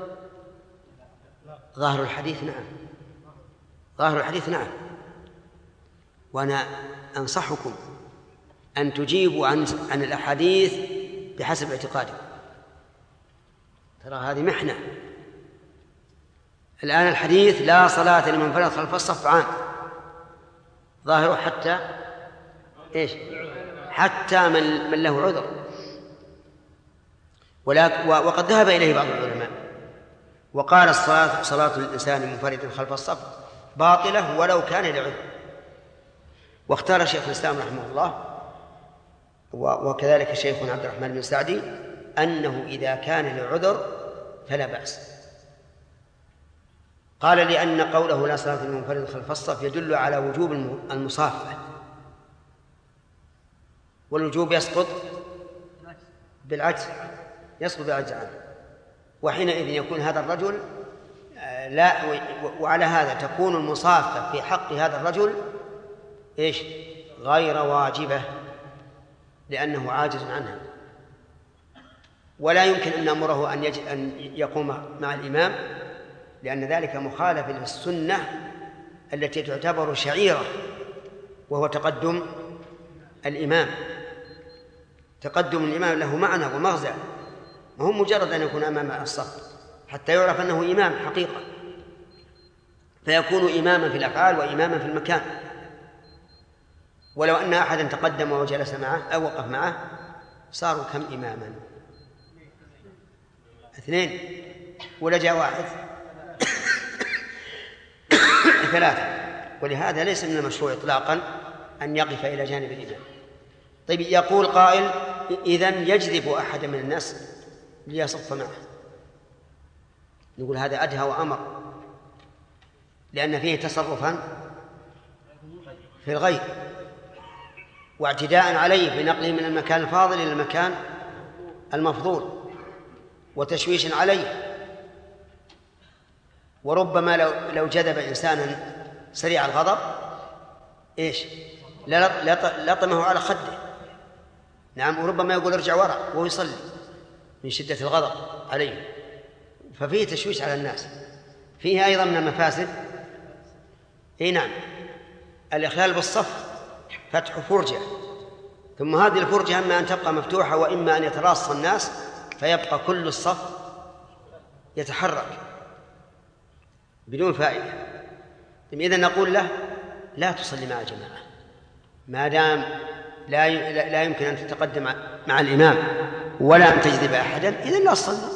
B: ظاهر الحديث نعم، ظاهر الحديث نعم. وأنا أنصحكم أن تجيبوا عن عن الأحاديث بحسب اعتقادكم، ترى هذه محنة. الآن الحديث لا صلاة لمنفرد خلف الصف عام، ظاهره حتى إيش؟ حتى من, من له عذر، وقد ذهب إليه بعض العلماء وقال الصلاة صلاة الإنسان منفرد خلف الصف باطلة ولو كان لعذر. واختار شيخ الإسلام رحمه الله وكذلك شيخنا عبد الرحمن بن سعدي أنه إذا كان لعذر فلا بأس. قال لأن قوله لا صلاة للمنفرد خلف الصف يدل على وجوب المصافة، والوجوب يسقط بالعجز يسقط بالعجز عنه، وحينئذ يكون هذا الرجل لا، وعلى هذا تكون المصافة في حق هذا الرجل إيش؟ غير واجبة لأنه عاجز عنها، ولا يمكن أن نأمره أن, يج... أن يقوم مع الإمام، لأن ذلك مخالف للسنة التي تعتبر شعيرة، وهو تقدم الإمام. تقدم الإمام له معنى ومغزى، وهو مجرد أن يكون أمام الصف حتى يعرف أنه إمام حقيقة، فيكون إماما في الأفعال وإماما في المكان. ولو أن أحدا تقدم وجلس معه أو وقف معه صاروا كم إماما؟ اثنين، ولا جاء واحد؟ ثلاثة. ولهذا ليس من المشروع إطلاقا أن يقف إلى جانب الإمام. طيب، يقول قائل إذن يجذب أحد من الناس ليصف معه. نقول هذا أدهى وأمر، لأن فيه تصرفا في الغير واعتداء عليه بنقله من المكان الفاضل إلى المكان المفضول وتشويش عليه. وربما لو, لو جذب إنسانا سريع الغضب إيش؟ لطمه على خده. نعم، وربما يقول ارجع وراء وهو يصلي من شدة الغضب عليه، ففيه تشويش على الناس. فيه أيضا من المفاسد إيه نعم الإخلال بالصف، فتح فرجة، ثم هذه الفرجة إما أن تبقى مفتوحة وإما أن يتراص الناس فيبقى كل الصف يتحرك بدون فائدة. إذن نقول له لا تصلي مع الجماعة ما دام لا لا يمكن أن تتقدم مع الإمام ولا أن تجذب أحدا، إذن لا تصلي،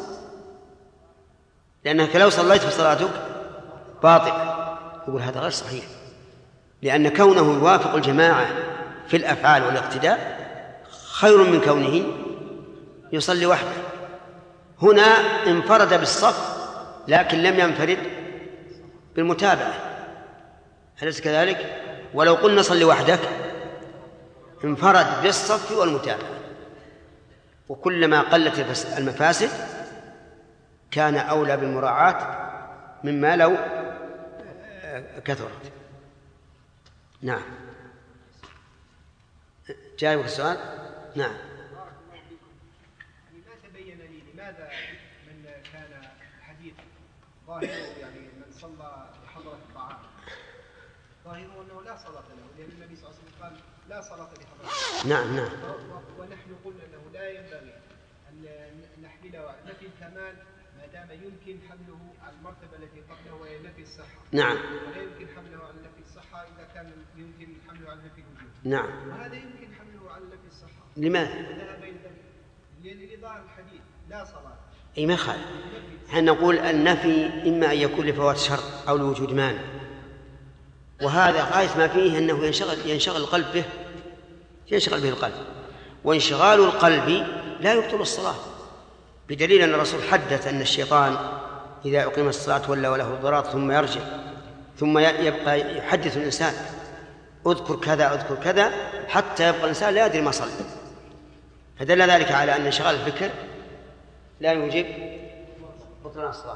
B: لأنك لو صليت فصلاتك باطلة. يقول هذا غير صحيح، لأن كونه يوافق الجماعة في الأفعال والاقتداء خير من كونه يصلي وحده. هنا انفرد بالصف لكن لم ينفرد بالمتابعة، أليس كذلك؟ ولو قلنا صلي وحدك انفرد بالصف والمتابعة، وكلما قلت المفاسد كان أولى بالمراعاة مما لو كثرت. نعم، جايبك السؤال؟ نعم.
N: بارك الله فيكم. يعني ما تبين لي لماذا من كان حديث ظاهره يعني من صلى بحضرة الطعام ظاهره أنه لا صلاة له، لأن النبي صلى الله عليه وسلم قال لا صلاة بحضرة الطعام.
B: نعم نعم.
N: ونحن قلنا أنه لا ينبغي أن نحمله على نفي الكمال ما دام يمكن حمله على المرتبة التي قبله وهي نفي الصحة.
B: نعم.
N: ولا يمكن حمله على نفي الصحة إذا كان يمكن حمله على نفي الوجود.
B: نعم.
N: وهذا يمكن حمله على نفي الصحة.
B: لماذا؟
N: لأن لظاهر الحديث لا صلاة.
B: أي ما خالف. حين نقول النفي إما أن يكون لفوات شرط أو لوجود مانع، وهذا غاية ما فيه أنه ينشغل ينشغل القلب به، ينشغل به القلب، وانشغال القلب لا يبطل الصلاة، بدليل أن الرسول حدث أن الشيطان إذا أقيم الصلاة ولا وله ضرار ثم يرجع ثم يبقى يحدث الإنسان اذكر كذا اذكر كذا حتى يبقى الإنسان لا يدري ما صلى. فدل ذلك على أن انشغال الفكر لا يوجب بطلان الصلاة.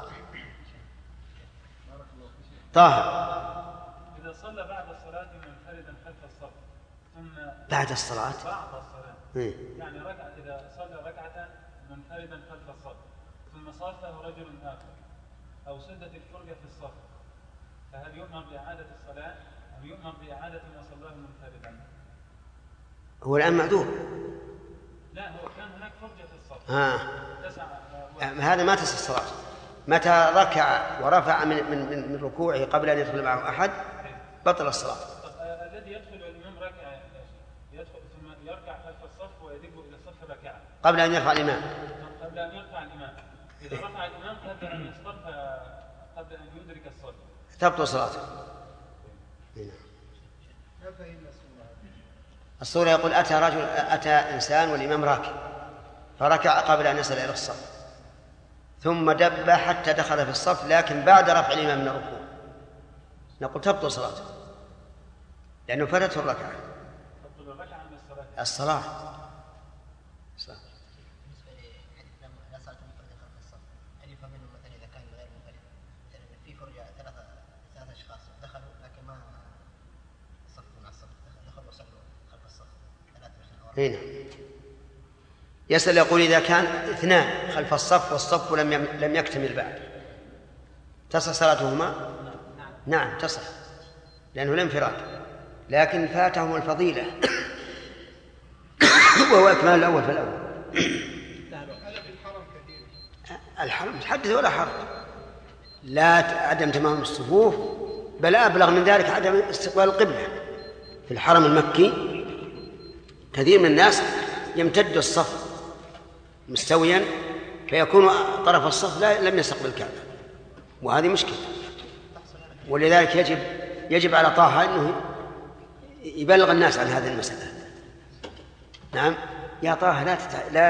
B: طاهر
E: إذا صلى بعد الصلاة منفردا خلف الصف ثم
B: بعد الصلاة
E: بعد الصلاة
B: إيه؟
E: يعني ركعة، إذا صلى ركعة منفردا خلف الصف ثم صافه رجل آخر أو سدت الفرجة في الصف، فهل يؤمر بإعادة الصلاة أو يؤمر بإعادة ما صلاه منفردا؟
B: هو الآن معذور.
E: لا، هو كان هناك فرجة في الصف.
B: آه.
E: تسع
B: هذا ما تصح الصلاة. متى ركع ورفع من من من ركوعه قبل أن يدخل معه أحد بطل الصلاة.
E: الذي يدخل الإمام ركعة يدخل ثم يركع خلف الصف ويدب إلى الصف ركعة
B: قبل أن يرفع الإمام.
E: قبل أن يرفع الإمام. إذا رفع الإمام قبل أن يصطف قبل أن يدرك الصف
B: تبطل صلاته. الصورة يقول أتى رجل أتى إنسان والإمام راكع فركع قبل أن يصل إلى الصف ثم دب حتى دخل في الصف لكن بعد رفع الإمام من الركوع، نقول تبطل صلاته لأنه فاتته الركعة.
E: تبطل الركعة من الصلاة.
B: الصلاة.
M: بالنسبة لحديث لا صلاة منفردا خلف الصف، هل يفهم منه مثلا إذا كان غير منفرد مثلا في فرجة ثلاثة ثلاثة أشخاص دخلوا لكن ما صفوا مع الصف، دخلوا وصلوا خلف الصف ثلاثة مثلا.
B: هنا يسأل يقول إذا كان اثنان خلف الصف والصف لم لم يكتمل بعد تصح صلاتهما؟ نعم تصح لأنه لم انفراد، لكن فاتهم الفضيلة وهو إكمال الأول في الأول. الحرم تحدث ولا حرج، لا عدم تمام الصفوف بل أبلغ من ذلك عدم استقبال القبلة. في الحرم المكي كثير من الناس يمتد الصف مستويا فيكون طرف الصف لا لم يستقبل الكعبة، وهذه مشكلة. ولذلك يجب يجب على طه أنه يبلغ الناس عن هذه المسألة. نعم يا طه لا تتع... لا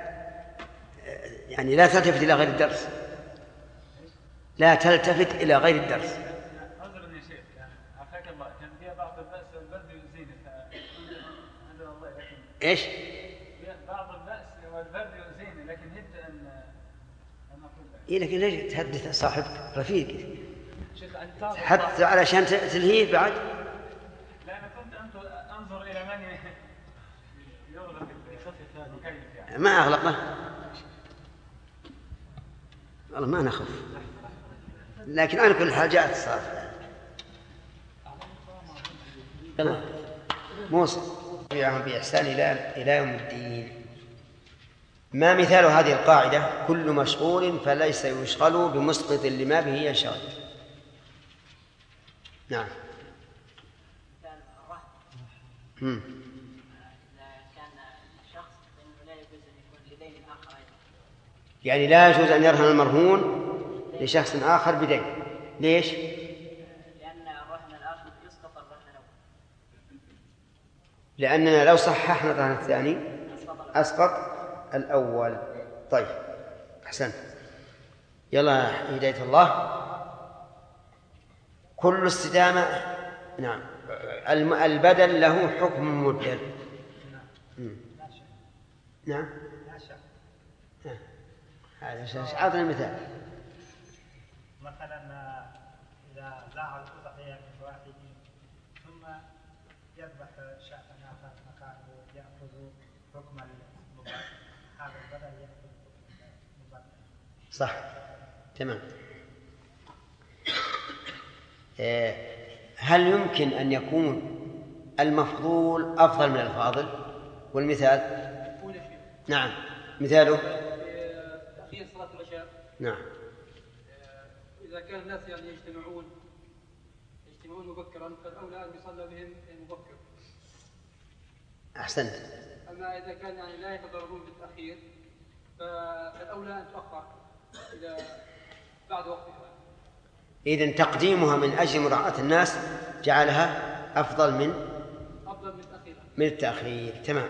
B: يعني لا تلتفت إلى غير الدرس، لا تلتفت إلى غير الدرس.
E: عذرا يا شيخ عافاك الله، كان فيها بعض البأس والبرد يزين عندنا الله، لكن
B: ايش؟
E: بعض البأس والبرد يزين لكن هد أن أن أقول
B: إيه لكن ليش تحدث صاحبك رفيق
E: شيخ أنت
B: حتى علشان تلهيه بعد؟
E: لا أنا كنت أنظر إلى من يغلق المكيف يعني.
B: ما أغلقه والله ما نخف، لكن على كل حال جاءت الصلاة. يلا موسى تبعهم بإحسان إلى يوم الدين. ما مثال هذه القاعدة؟ كل مشغول فليس يشغل بمسقط لما به ينشغل. نعم.
O: إذا كان شخص فإنه لا يجوز أن يكون لدين آخر أيضا.
B: يعني لا يجوز أن يرهن المرهون لشخص آخر بدين. ليش؟
O: لأن الرهن الآخر يسقط الرهن الأول.
B: لأننا لو صححنا الرهن الثاني أسقط الأول. طيب أحسنت. يلا هداية الله. كل استدامة نعم البدل له حكم مبدل. نعم هذا أعطنا مثال.
D: مثلا إذا لاعب الأضحية من واحد ثم يذبح شاة آخر مكانه يأخذ حكم المبادئ هذا البدل يأخذ المبادئ.
B: صح تمام. هل يمكن أن يكون المفضول أفضل من الفاضل؟ والمثال؟ نعم مثاله؟
P: تأخير صلاة العشاء.
B: نعم.
P: إذا كان الناس يعني يجتمعون يجتمعون مبكرا فالأولى أن يصلى بهم مبكر.
B: أحسنت.
P: أما إذا كان يعني لا يتضررون بالتأخير فالأولى أن تؤخر إلى بعد وقتها.
B: إذن تقديمها من أجل مراعاة الناس جعلها أفضل من
P: أفضل من التأخير.
B: من التأخير. تمام.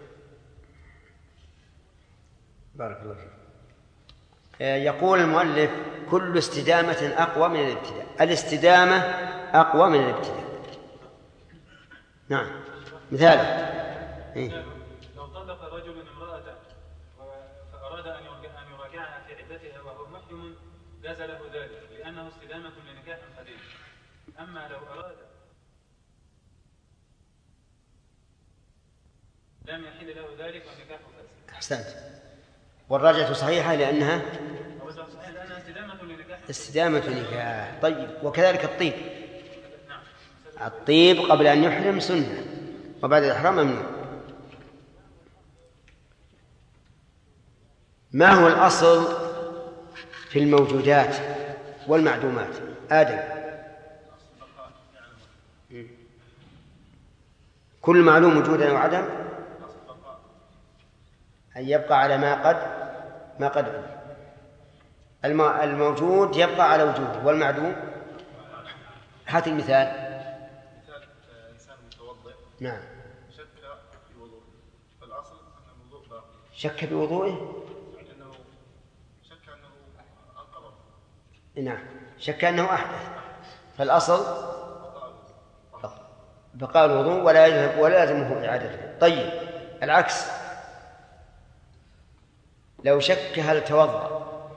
B: بارك الله فيك. يقول المؤلف كل استدامة أقوى من الابتداء. الاستدامة أقوى من الابتداء. نعم مثاله إيه؟
E: لو طلق رجل امرأته فأراد أن يراجعها في عدتها وهو محرم جاز له ذلك لأنه استدامة لنكاح قديم. أما لو أراد لم يحل له ذلك والنكاح فاسد.
B: أحسنت. والراجعة صحيحة لأنها استدامة نكاح. طيب وكذلك الطيب. الطيب قبل أن يحرم سنة وبعد الإحرام ممنوع. ما هو الأصل في الموجودات والمعدومات؟ آدم. كل معلوم وجودا وعدم أن يبقى على ما قد ما قد الموجود يبقى على وجوده والمعدوم. هات المثال.
C: مثال إنسان متوضئ
B: نعم
C: شك في وضوء فالأصل أن الوضوء باقي.
B: شك بوضوءه
C: يعني أنه شك أنه أنقض.
B: نعم شك أنه أحدث فالأصل بقاء الوضوء ولا يجب ولا يلزمه إعادته. طيب العكس لو شك هل توضأ.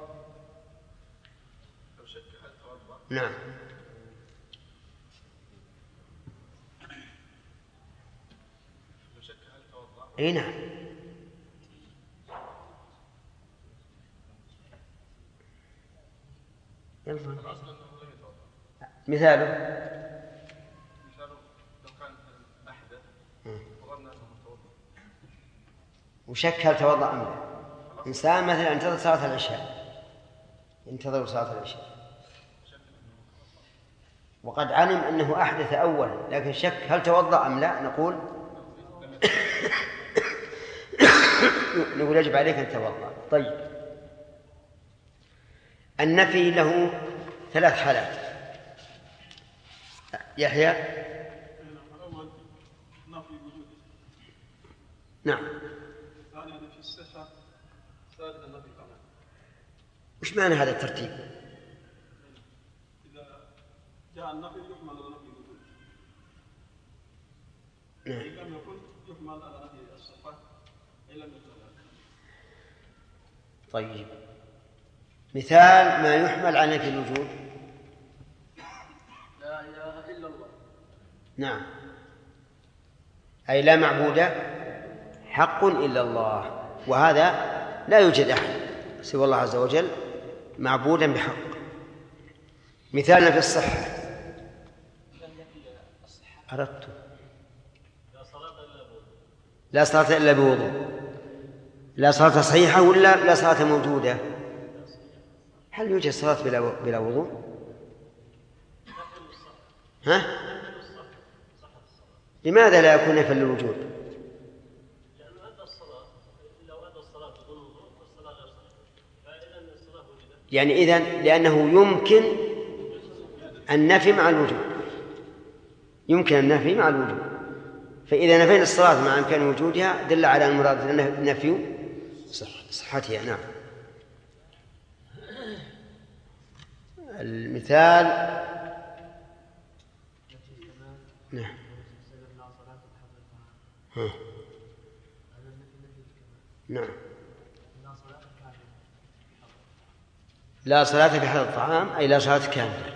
C: لو شك هل توضأ
B: نعم
C: لو شك هل توضأ
B: اي نعم يلا مثاله
C: مثاله لو كان أحدث وظن أنه متوضأ
B: وشك هل توضأ أم لا. إنسان مثلا انتظر صلاة العشاء انتظر صلاة العشاء وقد علم أنه أحدث أولا لكن شك هل توضأ أم لا. نقول نقول يجب عليك أن توضأ. طيب النفي له ثلاث حالات. يحيى.
C: الأول نفي وجود.
B: نعم.
C: الثاني نفي الصفة. الثالث النفي كمان.
B: وش معنى هذا الترتيب؟
C: إذا جاء النفي يحمل على نفي الوجود.
B: نعم.
C: إن لم يكن يحمل على نفي الصفة إن لم يكن.
B: طيب مثال ما يحمل على نفي الوجود.
P: لا إله إلا الله.
B: نعم أي لا معبود حق إلا الله وهذا لا يوجد أحد سوى الله عز وجل معبودا بحق. مثالنا في الصحة أردت لا صلاة إلا بوضوء. لا صلاة صحيحة ولا لا صلاة موجودة. هل يوجد صلاة بلا بلا وضوء؟ ها؟ لماذا لا يكون نفي للوجود؟ يعني إذن لأنه يمكن النفي مع الوجود. يمكن النفي مع الوجود فإذا نفينا الصلاة مع إمكان وجودها دل على المراد نفي صحتها. نعم. المثال نعم ها. نعم لا صلاة في حال الطعام أي لا صلاة كاملة.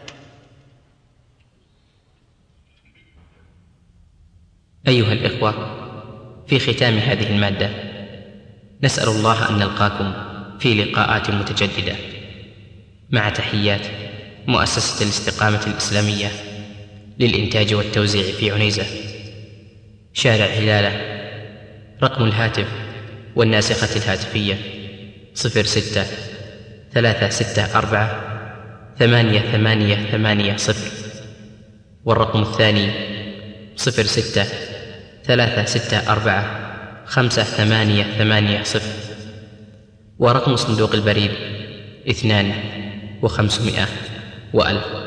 A: أيها الإخوة في ختام هذه المادة نسأل الله أن نلقاكم في لقاءات متجددة، مع تحيات مؤسسة الاستقامة الإسلامية للإنتاج والتوزيع في عنيزة، شارع هلالة. رقم الهاتف والناسخة الهاتفية صفر ستة ثلاثة ستة أربعة ثمانية ثمانية ثمانية صفر، والرقم الثاني صفر ستة ثلاثة ستة أربعة خمسة ثمانية ثمانية صفر، ورقم صندوق البريد اثنان وخمسمائة وألف.